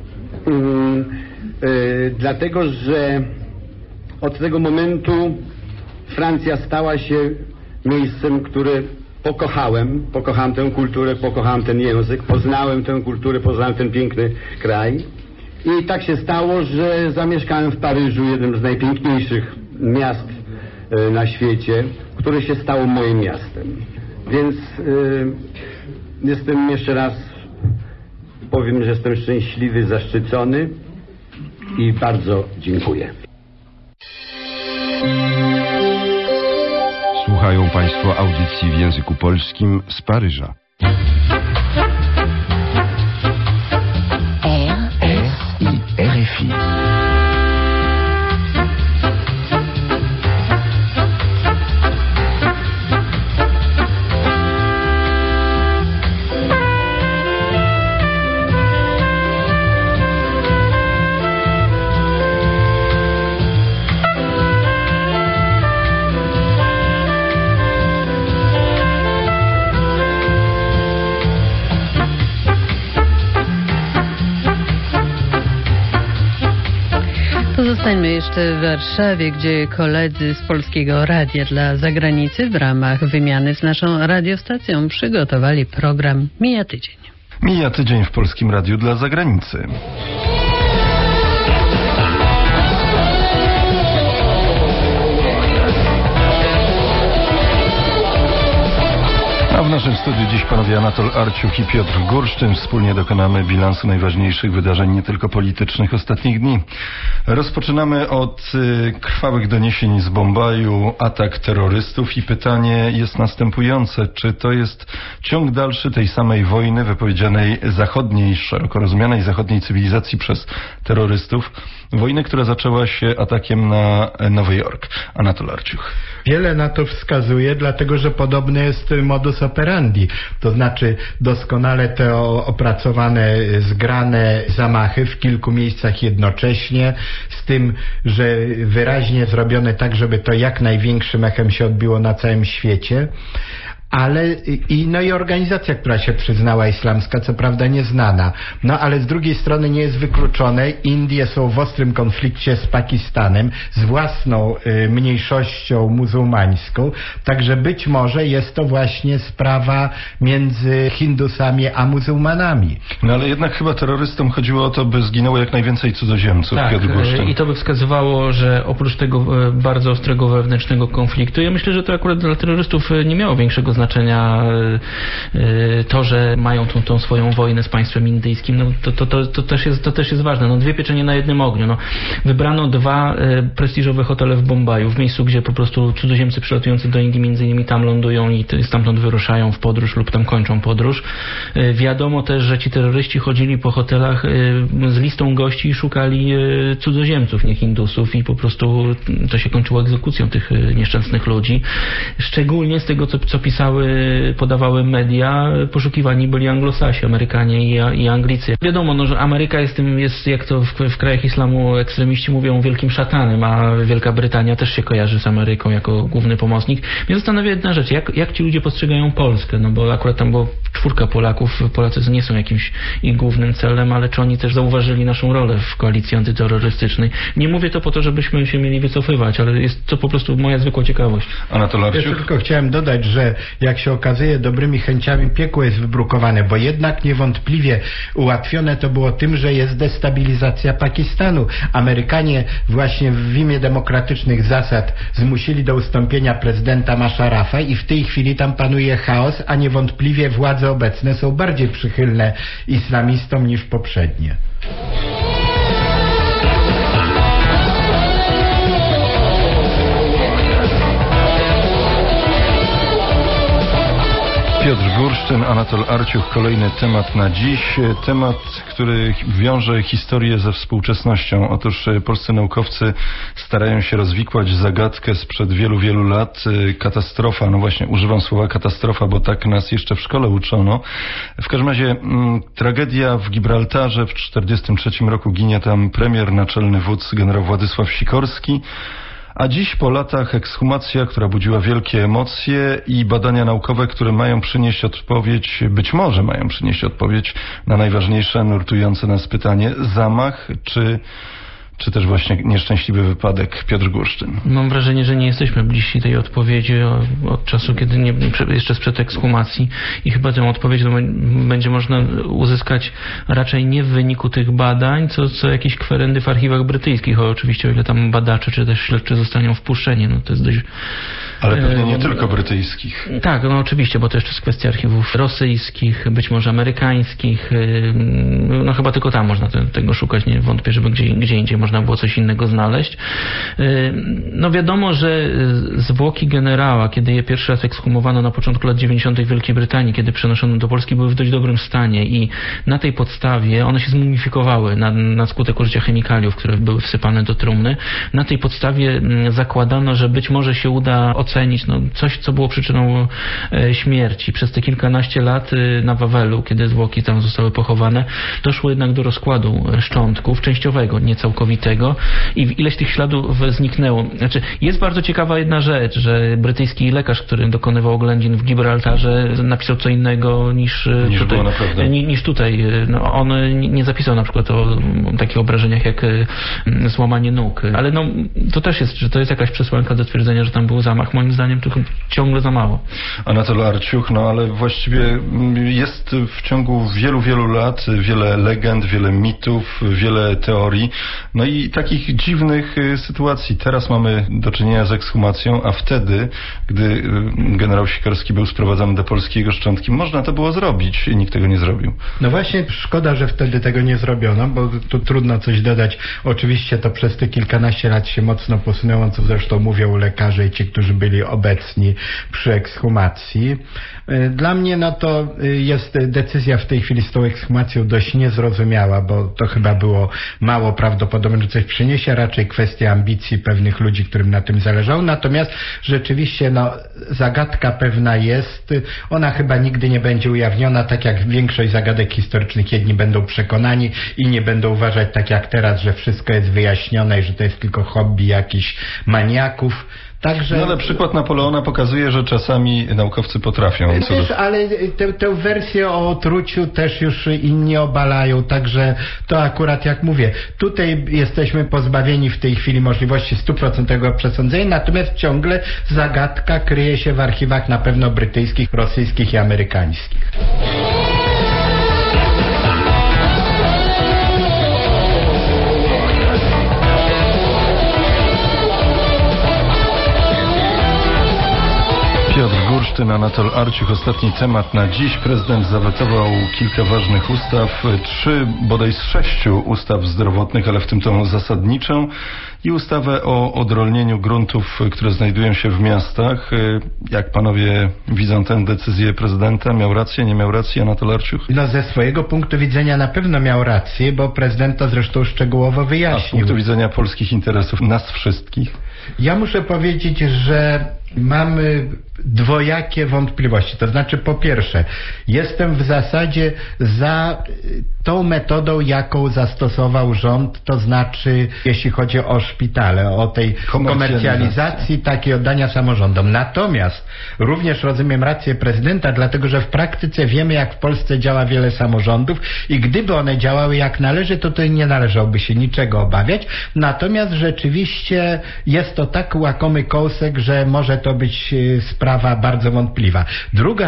Dlatego, że od tego momentu Francja stała się miejscem, które pokochałem. Pokochałem tę kulturę, pokochałem ten język, poznałem tę kulturę, poznałem ten piękny kraj. I tak się stało, że zamieszkałem w Paryżu, jednym z najpiękniejszych miast na świecie, które się stało moim miastem. Więc jestem jeszcze raz, powiem, że jestem szczęśliwy, zaszczycony. I bardzo dziękuję. Słuchają Państwo audycji w języku polskim z Paryża. RFI. Pozostańmy jeszcze w Warszawie, gdzie koledzy z Polskiego Radia dla Zagranicy w ramach wymiany z naszą radiostacją przygotowali program Mija Tydzień. Mija tydzień w Polskim Radiu dla Zagranicy. A w naszym studiu dziś panowie Anatol Arciuk i Piotr Gurszczyn. Wspólnie dokonamy bilansu najważniejszych wydarzeń, nie tylko politycznych, ostatnich dni. Rozpoczynamy od krwawych doniesień z Bombaju, atak terrorystów i pytanie jest następujące. Czy to jest ciąg dalszy tej samej wojny wypowiedzianej zachodniej, szeroko rozumianej zachodniej cywilizacji przez terrorystów? Wojny, która zaczęła się atakiem na Nowy Jork. Anatol Arciuk. Wiele na to wskazuje, dlatego że podobny jest modus operandi. To znaczy doskonale te opracowane, zgrane zamachy w kilku miejscach jednocześnie, z tym, że wyraźnie zrobione tak, żeby to jak największym echem się odbiło na całym świecie. ale i organizacja, która się przyznała, islamska, co prawda nieznana. No ale z drugiej strony nie jest wykluczone, Indie są w ostrym konflikcie z Pakistanem, z własną mniejszością muzułmańską, także być może jest to właśnie sprawa między Hindusami a muzułmanami. No ale jednak chyba terrorystom chodziło o to, by zginęło jak najwięcej cudzoziemców. Tak, i to by wskazywało, że oprócz tego bardzo ostrego wewnętrznego konfliktu, ja myślę, że to akurat dla terrorystów nie miało większego znaczenia to, że mają tą swoją wojnę z państwem indyjskim. No, to też jest ważne. No, dwie pieczenie na jednym ogniu. No, wybrano 2 prestiżowe hotele w Bombaju, w miejscu, gdzie po prostu cudzoziemcy przylatujący do Indii między innymi tam lądują i stamtąd wyruszają w podróż lub tam kończą podróż. Wiadomo też, że ci terroryści chodzili po hotelach z listą gości i szukali cudzoziemców, nie Hindusów, i po prostu to się kończyło egzekucją tych nieszczęsnych ludzi. Szczególnie z tego, co podawały media, poszukiwani byli Anglosasi, Amerykanie i Anglicy. Wiadomo, no, że Ameryka jest jak to w krajach islamu ekstremiści mówią, wielkim szatanem, a Wielka Brytania też się kojarzy z Ameryką jako główny pomocnik. Mnie zastanawia jedna rzecz, jak ci ludzie postrzegają Polskę, no bo akurat tam było 4 Polaków, Polacy nie są jakimś ich głównym celem, ale czy oni też zauważyli naszą rolę w koalicji antyterrorystycznej. Nie mówię to po to, żebyśmy się mieli wycofywać, ale jest to po prostu moja zwykła ciekawość. Anatol Arciuk? Ja tylko chciałem dodać, że jak się okazuje, dobrymi chęciami piekło jest wybrukowane, bo jednak niewątpliwie ułatwione to było tym, że jest destabilizacja Pakistanu. Amerykanie właśnie w imię demokratycznych zasad zmusili do ustąpienia prezydenta Musharafa i w tej chwili tam panuje chaos, a niewątpliwie władze obecne są bardziej przychylne islamistom niż poprzednie. Piotr Gursztyn, Anatol Arciuk, kolejny temat na dziś. Temat, który wiąże historię ze współczesnością. Otóż polscy naukowcy starają się rozwikłać zagadkę sprzed wielu, wielu lat. Katastrofa, no właśnie używam słowa katastrofa, bo tak nas jeszcze w szkole uczono. W każdym razie tragedia w Gibraltarze. W 1943 roku ginie tam premier, naczelny wódz generał Władysław Sikorski. A dziś po latach ekshumacja, która budziła wielkie emocje, i badania naukowe, które mają przynieść odpowiedź, być może mają przynieść odpowiedź na najważniejsze, nurtujące nas pytanie: zamach czy też właśnie nieszczęśliwy wypadek? Piotr Gursztyn. Mam wrażenie, że nie jesteśmy bliżsi tej odpowiedzi od czasu, kiedy jeszcze sprzed ekshumacji, i chyba tę odpowiedź będzie można uzyskać raczej nie w wyniku tych badań, co jakieś kwerendy w archiwach brytyjskich, oczywiście o ile tam badacze czy też śledczy zostaną wpuszczeni. No to jest dość... Ale pewnie nie tylko brytyjskich. Tak, no oczywiście, bo to jeszcze jest kwestia archiwów rosyjskich, być może amerykańskich. No chyba tylko tam można tego szukać. Nie wątpię, żeby gdzie indziej można było coś innego znaleźć. No wiadomo, że zwłoki generała, kiedy je pierwszy raz ekshumowano na początku lat 90. w Wielkiej Brytanii, kiedy przenoszono do Polski, były w dość dobrym stanie i na tej podstawie one się zmumifikowały na skutek użycia chemikaliów, które były wsypane do trumny. Na tej podstawie zakładano, że być może się uda ocenić coś, co było przyczyną śmierci. Przez te kilkanaście lat na Wawelu, kiedy zwłoki tam zostały pochowane, doszło jednak do rozkładu szczątków, częściowego, nie całkowitego, i ileś tych śladów zniknęło. Znaczy, jest bardzo ciekawa jedna rzecz, że brytyjski lekarz, który dokonywał oględzin w Gibraltarze, napisał co innego niż tutaj. No, on nie zapisał na przykład o takich obrażeniach jak złamanie nóg. Ale no, to też jest, że to jest jakaś przesłanka do twierdzenia, że tam był zamach. Moim zdaniem tylko ciągle za mało. Anatol Arciuk, no ale właściwie jest w ciągu wielu, wielu lat wiele legend, wiele mitów, wiele teorii, no i takich dziwnych sytuacji. Teraz mamy do czynienia z ekshumacją, a wtedy, gdy generał Sikorski był sprowadzany do Polski, jego szczątki, można to było zrobić i nikt tego nie zrobił. No właśnie, szkoda, że wtedy tego nie zrobiono, bo tu trudno coś dodać. Oczywiście to przez te kilkanaście lat się mocno posunęło, co zresztą mówią lekarze i ci, którzy byli obecni przy ekshumacji. Dla mnie to jest decyzja w tej chwili z tą ekshumacją dość niezrozumiała, bo to chyba było mało prawdopodobne, że coś przyniesie, raczej kwestia ambicji pewnych ludzi, którym na tym zależało. Natomiast rzeczywiście zagadka pewna jest, ona chyba nigdy nie będzie ujawniona, tak jak większość zagadek historycznych. Jedni będą przekonani, inni będą uważać tak jak teraz, że wszystko jest wyjaśnione i że to jest tylko hobby jakichś maniaków. Także... No ale przykład Napoleona pokazuje, że czasami naukowcy potrafią. Ale tę wersję o otruciu też już inni obalają, także to akurat jak mówię, tutaj jesteśmy pozbawieni w tej chwili możliwości 100% przesądzenia, natomiast ciągle zagadka kryje się w archiwach na pewno brytyjskich, rosyjskich i amerykańskich. Piotr Gursztyn, Anatol Arciuch. Ostatni temat na dziś. Prezydent zawetował kilka ważnych ustaw, 3 bodaj z 6 ustaw zdrowotnych, ale w tym tą zasadniczą i ustawę o odrolnieniu gruntów, które znajdują się w miastach. Jak panowie widzą tę decyzję prezydenta? Miał rację, nie miał racji Anatol Arciuch? No ze swojego punktu widzenia na pewno miał rację, bo prezydent to zresztą szczegółowo wyjaśnił. A z punktu widzenia polskich interesów, nas wszystkich? Ja muszę powiedzieć, że mamy dwojakie wątpliwości. To znaczy, po pierwsze, jestem w zasadzie za tą metodą, jaką zastosował rząd, to znaczy, jeśli chodzi o szpitale, o tej komercjalizacji, takiej oddania samorządom. Natomiast również rozumiem rację prezydenta, dlatego że w praktyce wiemy, jak w Polsce działa wiele samorządów i gdyby one działały jak należy, to tutaj nie należałoby się niczego obawiać. Natomiast rzeczywiście jest to tak łakomy kołsek, że może to być sprawa bardzo wątpliwa. Druga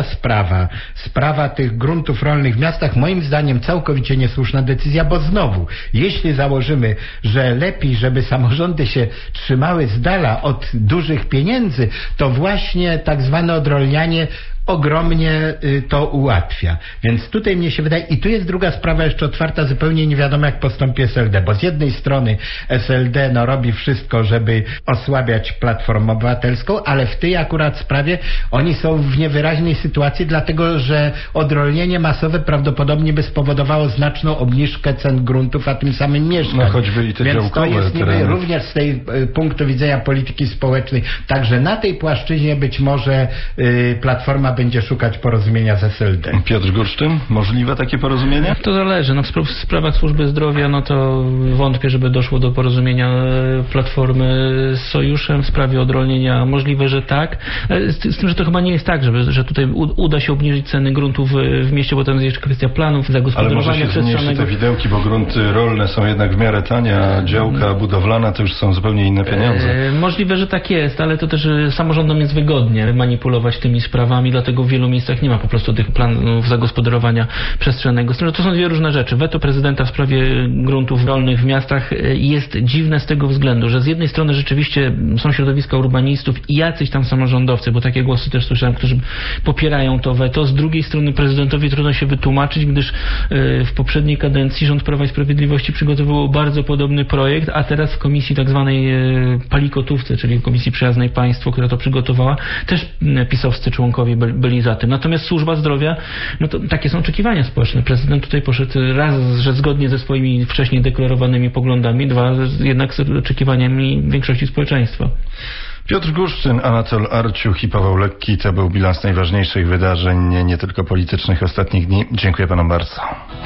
sprawa tych gruntów rolnych w miastach, moim zdaniem całkowicie niesłuszna decyzja, bo znowu, jeśli założymy, że lepiej, żeby samorządy się trzymały z dala od dużych pieniędzy, to właśnie tak zwane odrolnianie ogromnie to ułatwia. Więc tutaj mnie się wydaje, i tu jest druga sprawa jeszcze otwarta, zupełnie nie wiadomo jak postąpi SLD, bo z jednej strony SLD robi wszystko, żeby osłabiać Platformę Obywatelską, ale w tej akurat sprawie oni są w niewyraźnej sytuacji, dlatego że odrolnienie masowe prawdopodobnie by spowodowało znaczną obniżkę cen gruntów, a tym samym mieszkań. No choćby i te więc działkowe to jest niby również z tej punktu widzenia polityki społecznej. Także na tej płaszczyźnie być może Platforma będzie szukać porozumienia z SLD. Piotr Gursztyn, możliwe takie porozumienie? To zależy. No, w sprawach służby zdrowia, no to wątpię, żeby doszło do porozumienia Platformy z Sojuszem. W sprawie odrolnienia możliwe, że tak. Z tym, że to chyba nie jest tak, że tutaj uda się obniżyć ceny gruntów w mieście, bo to jest jeszcze kwestia planów zagospodarowania przestrzennego. Ale może się zmniejszy te widełki, bo grunty rolne są jednak w miarę tanie, a działka budowlana to już są zupełnie inne pieniądze. Możliwe, że tak jest, ale to też samorządom jest wygodnie manipulować tymi sprawami, dlatego w wielu miejscach nie ma po prostu tych planów zagospodarowania przestrzennego. Z tym, że to są dwie różne rzeczy. Weto prezydenta w sprawie gruntów rolnych w miastach jest dziwne z tego względu, że z jednej strony rzeczywiście są środowiska urbanistów i jacyś tam samorządowcy, bo takie głosy też słyszałem, którzy popierają to weto. Z drugiej strony prezydentowi trudno się wytłumaczyć, gdyż w poprzedniej kadencji rząd Prawa i Sprawiedliwości przygotowywał bardzo podobny projekt, a teraz w komisji tak zwanej palikotówce, czyli Komisji Przyjaznej Państwu, która to przygotowała, też pisowscy członkowie byli za tym. Natomiast służba zdrowia, no to takie są oczekiwania społeczne. Prezydent tutaj poszedł raz, że zgodnie ze swoimi wcześniej deklarowanymi poglądami, dwa jednak z oczekiwaniami większości społeczeństwa. Piotr Gursztyn, Anatol Arciuch i Paweł Lekki. To był bilans najważniejszych wydarzeń, nie tylko politycznych ostatnich dni. Dziękuję panom bardzo.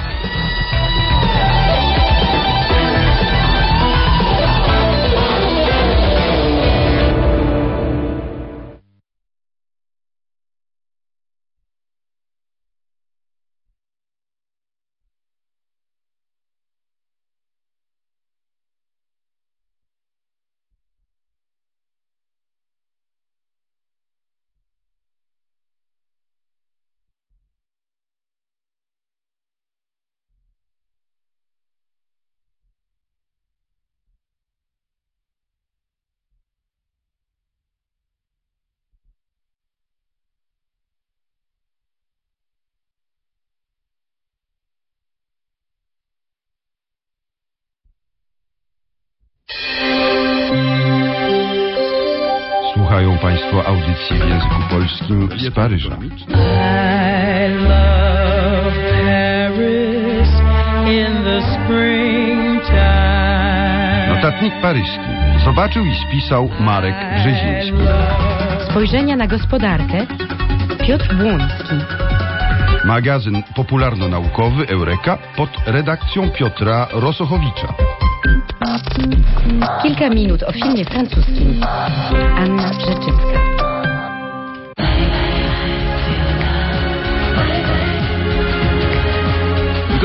Słuchają Państwo audycji w języku polskim z Paryża. I love Paris in the springtime. Notatnik paryski zobaczył i spisał Marek Brzeziński. Spojrzenia na gospodarkę Piotr Błoński. Magazyn popularno-naukowy Eureka pod redakcją Piotra Rosochowicza. Kilka minut o filmie francuskim. Anna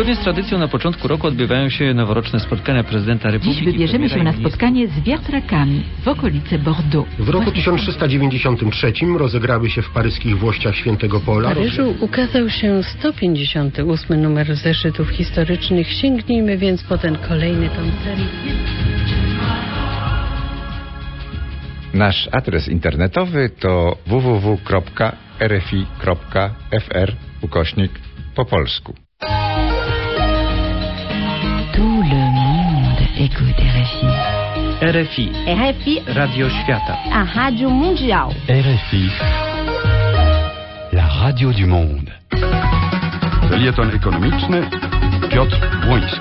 Zgodnie z tradycją na początku roku odbywają się noworoczne spotkania prezydenta Republiki. Dziś wybierzemy się na spotkanie z wiatrakami w okolice Bordeaux. W roku 1393 rozegrały się w paryskich Włościach Świętego Pola. W Paryżu ukazał się 158 numer zeszytów historycznych. Sięgnijmy więc po ten kolejny tom serii. Nasz adres internetowy to www.rfi.fr/po polsku. Tout le monde écoute RFI. RFI. RFI. Radio Świata. A Rádio Mundial. RFI. La radio du monde. Felieton ekonomiczny Piotr Błoński.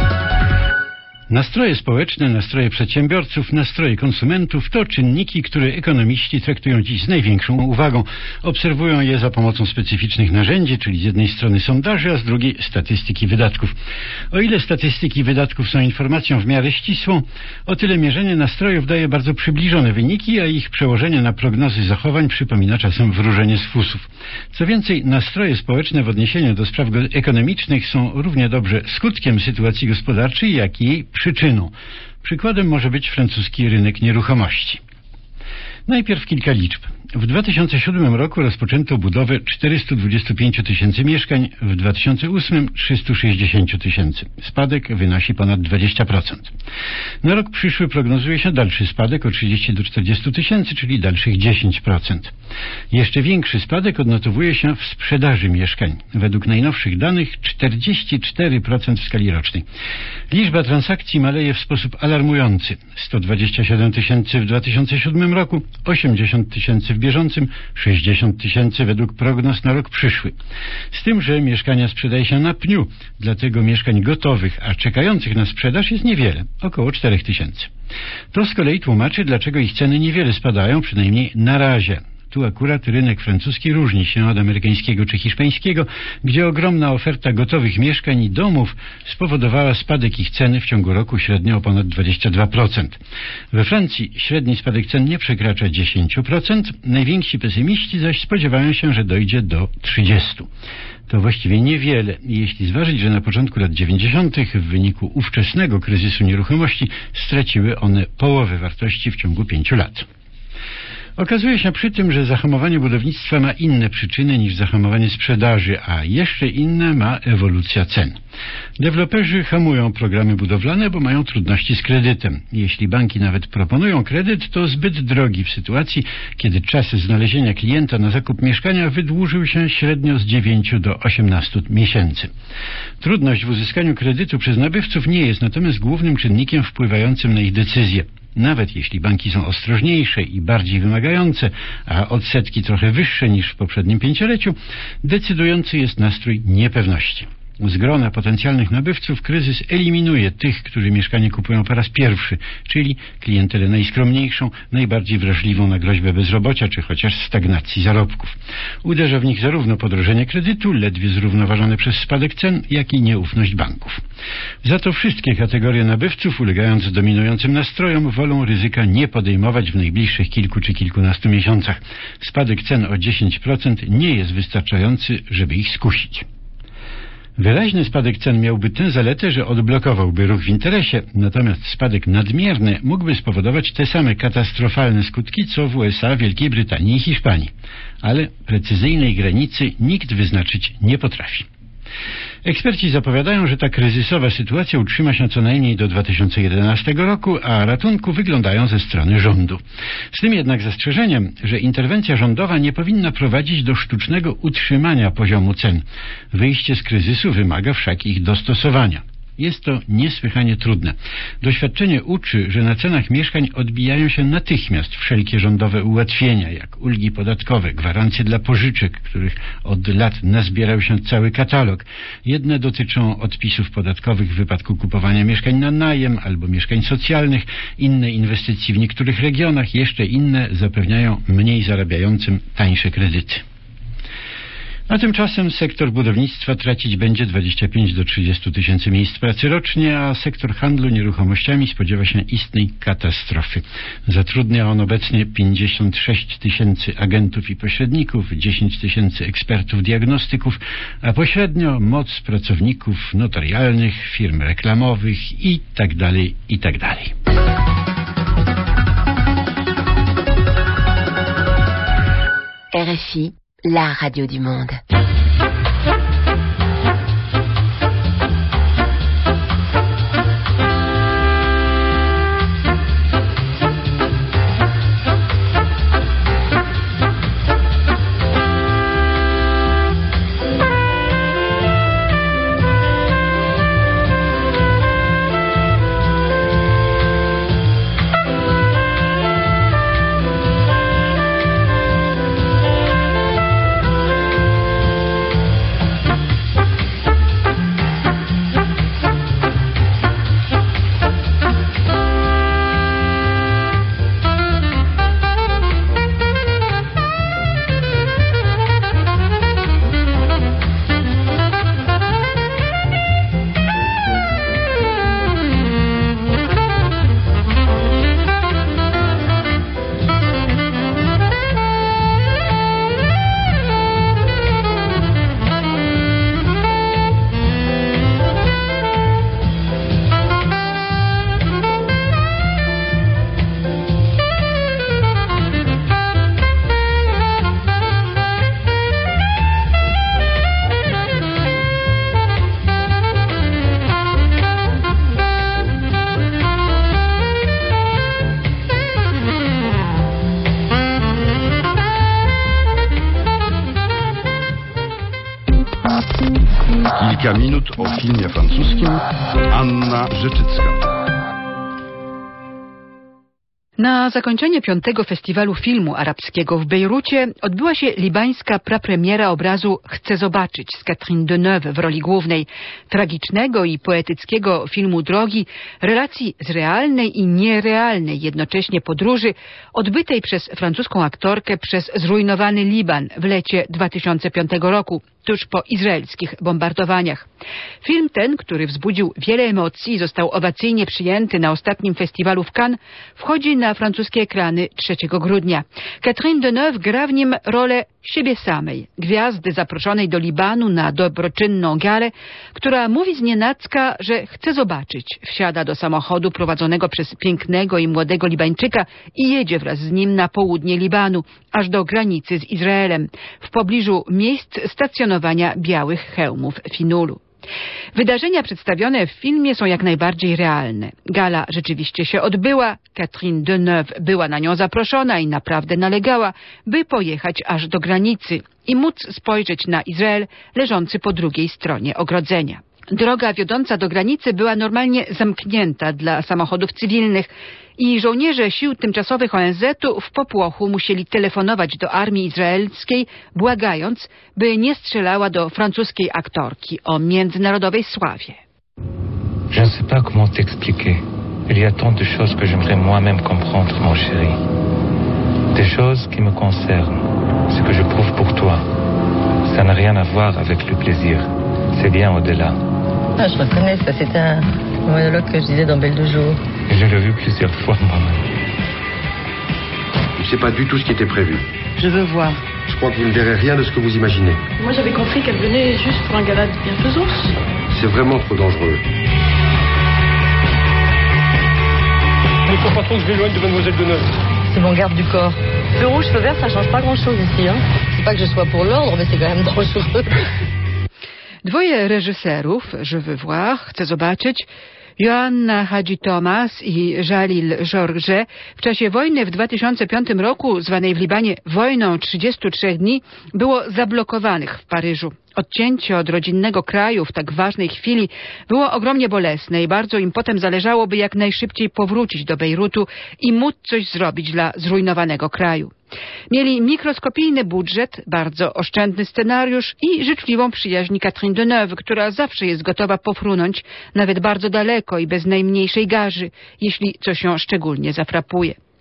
Nastroje społeczne, nastroje przedsiębiorców, nastroje konsumentów to czynniki, które ekonomiści traktują dziś z największą uwagą. Obserwują je za pomocą specyficznych narzędzi, czyli z jednej strony sondaży, a z drugiej statystyki wydatków. O ile statystyki wydatków są informacją w miarę ścisłą, o tyle mierzenie nastrojów daje bardzo przybliżone wyniki, a ich przełożenie na prognozy zachowań przypomina czasem wróżenie z fusów. Co więcej, nastroje społeczne w odniesieniu do spraw ekonomicznych są równie dobrze skutkiem sytuacji gospodarczej, jak i jej przyczyną. Przykładem może być francuski rynek nieruchomości. Najpierw kilka liczb. W 2007 roku rozpoczęto budowę 425 000 mieszkań, w 2008 360 000. Spadek wynosi ponad 20%. Na rok przyszły prognozuje się dalszy spadek o 30 do 40 tysięcy, czyli dalszych 10%. Jeszcze większy spadek odnotowuje się w sprzedaży mieszkań. Według najnowszych danych 44% w skali rocznej. Liczba transakcji maleje w sposób alarmujący. 127 000 w 2007 roku, 80 000 w bieżącym, 60 000 według prognoz na rok przyszły. Z tym, że mieszkania sprzedaje się na pniu, dlatego mieszkań gotowych, a czekających na sprzedaż jest niewiele, około 4 000. To z kolei tłumaczy, dlaczego ich ceny niewiele spadają, przynajmniej na razie. Tu akurat rynek francuski różni się od amerykańskiego czy hiszpańskiego, gdzie ogromna oferta gotowych mieszkań i domów spowodowała spadek ich ceny w ciągu roku średnio o ponad 22%. We Francji średni spadek cen nie przekracza 10%, najwięksi pesymiści zaś spodziewają się, że dojdzie do 30%. To właściwie niewiele, jeśli zważyć, że na początku lat 90. w wyniku ówczesnego kryzysu nieruchomości straciły one połowę wartości w ciągu 5 lat. Okazuje się przy tym, że zahamowanie budownictwa ma inne przyczyny niż zahamowanie sprzedaży, a jeszcze inne ma ewolucja cen. Deweloperzy hamują programy budowlane, bo mają trudności z kredytem. Jeśli banki nawet proponują kredyt, to zbyt drogi w sytuacji, kiedy czas znalezienia klienta na zakup mieszkania wydłużył się średnio z 9 do 18 miesięcy. Trudność w uzyskaniu kredytu przez nabywców nie jest natomiast głównym czynnikiem wpływającym na ich decyzje. Nawet jeśli banki są ostrożniejsze i bardziej wymagające, a odsetki trochę wyższe niż w poprzednim 5-leciu, decydujący jest nastrój niepewności. Z grona potencjalnych nabywców kryzys eliminuje tych, którzy mieszkanie kupują po raz pierwszy, czyli klientelę najskromniejszą, najbardziej wrażliwą na groźbę bezrobocia czy chociaż stagnacji zarobków. Uderza w nich zarówno podrożenie kredytu, ledwie zrównoważone przez spadek cen, jak i nieufność banków. Za to wszystkie kategorie nabywców, ulegając dominującym nastrojom, wolą ryzyka nie podejmować w najbliższych kilku czy kilkunastu miesiącach. Spadek cen o 10% nie jest wystarczający, żeby ich skusić. Wyraźny spadek cen miałby tę zaletę, że odblokowałby ruch w interesie, natomiast spadek nadmierny mógłby spowodować te same katastrofalne skutki, co w USA, Wielkiej Brytanii i Hiszpanii. Ale precyzyjnej granicy nikt wyznaczyć nie potrafi. Eksperci zapowiadają, że ta kryzysowa sytuacja utrzyma się co najmniej do 2011 roku, a ratunku wyglądają ze strony rządu. Z tym jednak zastrzeżeniem, że interwencja rządowa nie powinna prowadzić do sztucznego utrzymania poziomu cen. Wyjście z kryzysu wymaga wszak ich dostosowania. Jest to niesłychanie trudne. Doświadczenie uczy, że na cenach mieszkań odbijają się natychmiast wszelkie rządowe ułatwienia, jak ulgi podatkowe, gwarancje dla pożyczek, których od lat nazbierał się cały katalog. Jedne dotyczą odpisów podatkowych w wypadku kupowania mieszkań na najem albo mieszkań socjalnych, inne inwestycji w niektórych regionach, jeszcze inne zapewniają mniej zarabiającym tańsze kredyty. A tymczasem sektor budownictwa tracić będzie 25 do 30 tysięcy miejsc pracy rocznie, a sektor handlu nieruchomościami spodziewa się istnej katastrofy. Zatrudnia on obecnie 56 tysięcy agentów i pośredników, 10 tysięcy ekspertów, diagnostyków, a pośrednio moc pracowników notarialnych, firm reklamowych i tak dalej, i tak dalej. RFI, la radio du monde. Kilka minut o filmie francuskim. Anna Rzeczycka. Na zakończenie 5. Festiwalu Filmu Arabskiego w Bejrucie odbyła się libańska prapremiera obrazu Chcę zobaczyć z Catherine Deneuve w roli głównej, tragicznego i poetyckiego filmu drogi, relacji z realnej i nierealnej jednocześnie podróży odbytej przez francuską aktorkę przez zrujnowany Liban w lecie 2005 roku, tuż po izraelskich bombardowaniach. Film ten, który wzbudził wiele emocji i został owacyjnie przyjęty na ostatnim festiwalu w Cannes, wchodzi na francuskie ekrany 3 grudnia. Catherine Deneuve gra w nim rolę siebie samej, gwiazdy zaproszonej do Libanu na dobroczynną galę, która mówi znienacka, że chce zobaczyć. Wsiada do samochodu prowadzonego przez pięknego i młodego Libańczyka i jedzie wraz z nim na południe Libanu, aż do granicy z Izraelem, w pobliżu miejsc stacjonowania białych hełmów Finulu. Wydarzenia przedstawione w filmie są jak najbardziej realne. Gala rzeczywiście się odbyła, Catherine Deneuve była na nią zaproszona i naprawdę nalegała, by pojechać aż do granicy i móc spojrzeć na Izrael leżący po drugiej stronie ogrodzenia. Droga wiodąca do granicy była normalnie zamknięta dla samochodów cywilnych i żołnierze sił tymczasowych ONZ-u w popłochu musieli telefonować do armii izraelskiej, błagając, by nie strzelała do francuskiej aktorki o międzynarodowej sławie. Je ne sais pas comment t'expliquer. Il y a tant de choses que j'aimerais moi-même comprendre, mon chéri. Des choses qui me concernent. Ce que je prouve pour toi. Ça n'a rien à voir avec le plaisir. C'est bien au-delà. Ah, je reconnais, ça c'était un monologue que je disais dans Belle de Jour. Et je l'ai vu plusieurs fois moi-même. C'est pas du tout ce qui était prévu. Je veux voir. Je crois que vous ne verrez rien de ce que vous imaginez. Moi j'avais compris qu'elle venait juste pour un gala de bienfaisance. C'est vraiment trop dangereux. Il ne faut pas trop que je m'éloigne de Mademoiselle Deneuve. C'est mon garde du corps. Feu rouge, feu vert, ça change pas grand-chose ici. Hein. C'est pas que je sois pour l'ordre, mais c'est quand même dangereux. Dwoje reżyserów, Je veux voir, chcę zobaczyć, Joanna Hadji Thomas i Jalil Georges w czasie wojny w 2005 roku, zwanej w Libanie wojną 33 dni, było zablokowanych w Paryżu. Odcięcie od rodzinnego kraju w tak ważnej chwili było ogromnie bolesne i bardzo im potem zależało, by jak najszybciej powrócić do Bejrutu i móc coś zrobić dla zrujnowanego kraju. Mieli mikroskopijny budżet, bardzo oszczędny scenariusz i życzliwą przyjaźń Catherine Deneuve, która zawsze jest gotowa pofrunąć nawet bardzo daleko i bez najmniejszej garzy, jeśli coś ją szczególnie zafrapuje.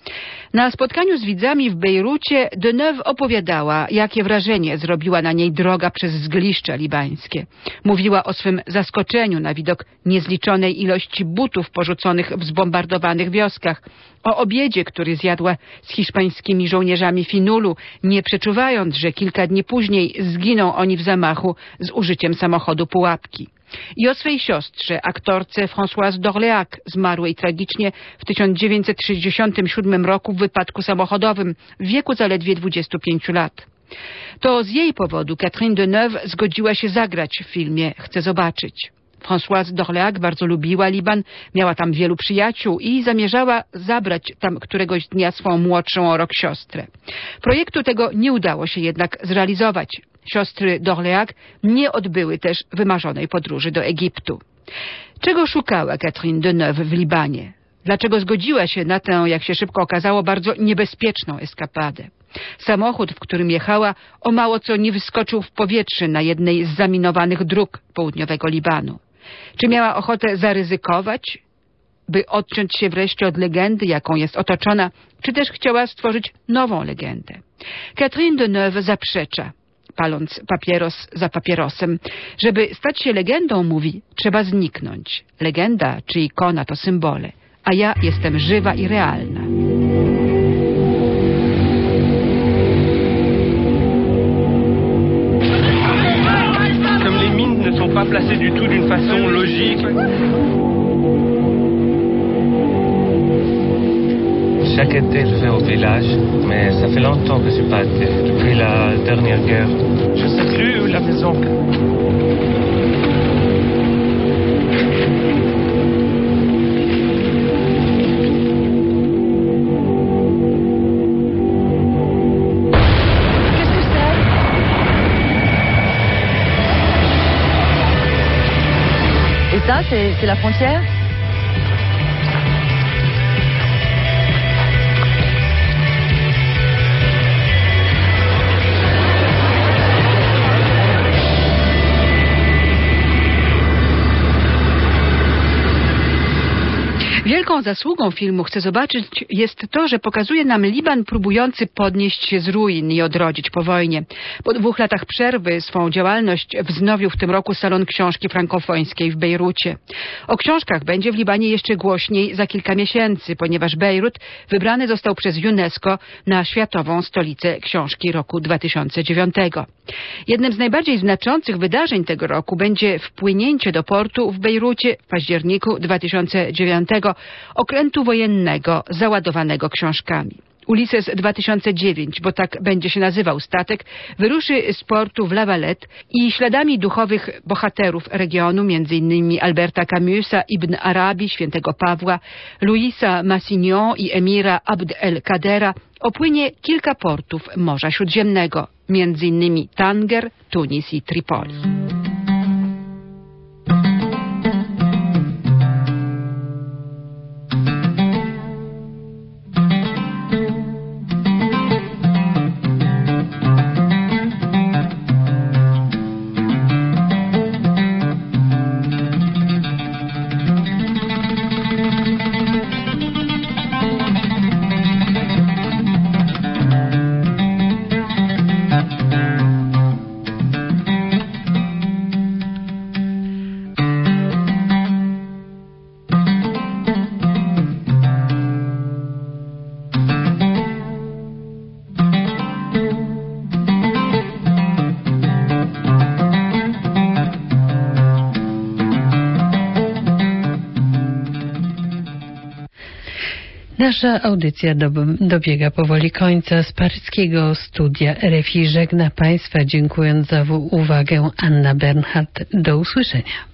Na spotkaniu z widzami w Bejrucie Deneuve opowiadała, jakie wrażenie zrobiła na niej droga przez zgliszcza libańskie. Mówiła o swym zaskoczeniu na widok niezliczonej ilości butów porzuconych w zbombardowanych wioskach, o obiedzie, który zjadła z hiszpańskimi żołnierzami Finulu, nie przeczuwając, że kilka dni później zginą oni w zamachu z użyciem samochodu pułapki. I o swej siostrze, aktorce Françoise d'Orléac, zmarłej tragicznie w 1967 roku w wypadku samochodowym w wieku zaledwie 25 lat. To z jej powodu Catherine Deneuve zgodziła się zagrać w filmie Chcę zobaczyć. Françoise d'Orléac bardzo lubiła Liban, miała tam wielu przyjaciół i zamierzała zabrać tam któregoś dnia swą młodszą o rok siostrę. Projektu tego nie udało się jednak zrealizować. Siostry d'Orléac nie odbyły też wymarzonej podróży do Egiptu. Czego szukała Catherine Deneuve w Libanie? Dlaczego zgodziła się na tę, jak się szybko okazało, bardzo niebezpieczną eskapadę? Samochód, w którym jechała, o mało co nie wyskoczył w powietrze na jednej z zaminowanych dróg południowego Libanu. Czy miała ochotę zaryzykować, by odciąć się wreszcie od legendy, jaką jest otoczona, czy też chciała stworzyć nową legendę? Catherine Deneuve zaprzecza, paląc papieros za papierosem. Żeby stać się legendą, mówi, trzeba zniknąć. Legenda czy ikona to symbole, a ja jestem żywa i realna. Comme les mines ne sont pas placées du tout d'une façon logique. Chaque été, je vais au village, mais ça fait longtemps que je suis pas été, depuis la dernière guerre. Je sais plus où la maison. Qu'est-ce que c'est? Et ça, c'est la frontière? Wielką zasługą filmu Chcę zobaczyć jest to, że pokazuje nam Liban próbujący podnieść się z ruin i odrodzić po wojnie. Po 2 latach przerwy swą działalność wznowił w tym roku Salon Książki Frankofońskiej w Bejrucie. O książkach będzie w Libanie jeszcze głośniej za kilka miesięcy, ponieważ Bejrut wybrany został przez UNESCO na Światową Stolicę Książki roku 2009. Jednym z najbardziej znaczących wydarzeń tego roku będzie wpłynięcie do portu w Bejrucie w październiku 2009 okrętu wojennego załadowanego książkami. Ulysses 2009, bo tak będzie się nazywał statek, wyruszy z portu w La Valette i śladami duchowych bohaterów regionu, m.in. Alberta Camusa, Ibn Arabi, świętego Pawła, Louisa Massignon i emira Abd el-Kadera, opłynie kilka portów Morza Śródziemnego, m.in. Tanger, Tunis i Tripoli. Nasza audycja dobiega powoli końca. Z paryskiego studia RFI żegna Państwa, dziękując za uwagę, Anna Bernhardt. Do usłyszenia.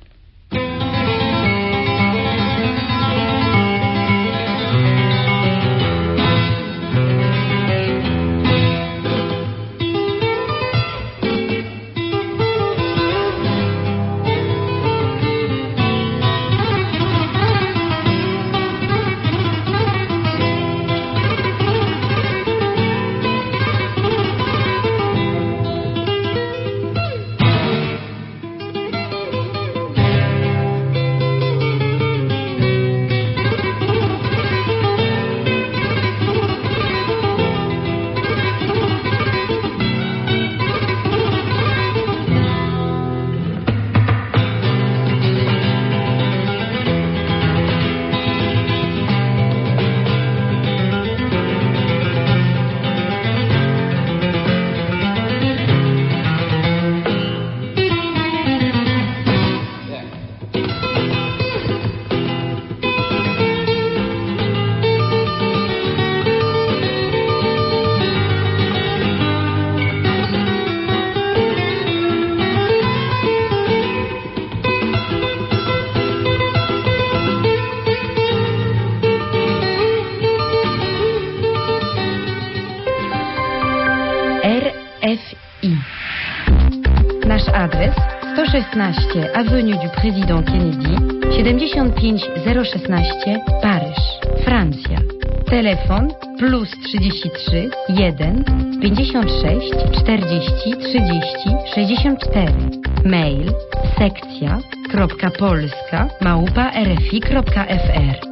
RFI. Nasz adres 116 Avenue du Président Kennedy, 75016 Paryż, Francja. Telefon +33 1 56 40 30 64. Mail sekcja.polska@rfi.fr.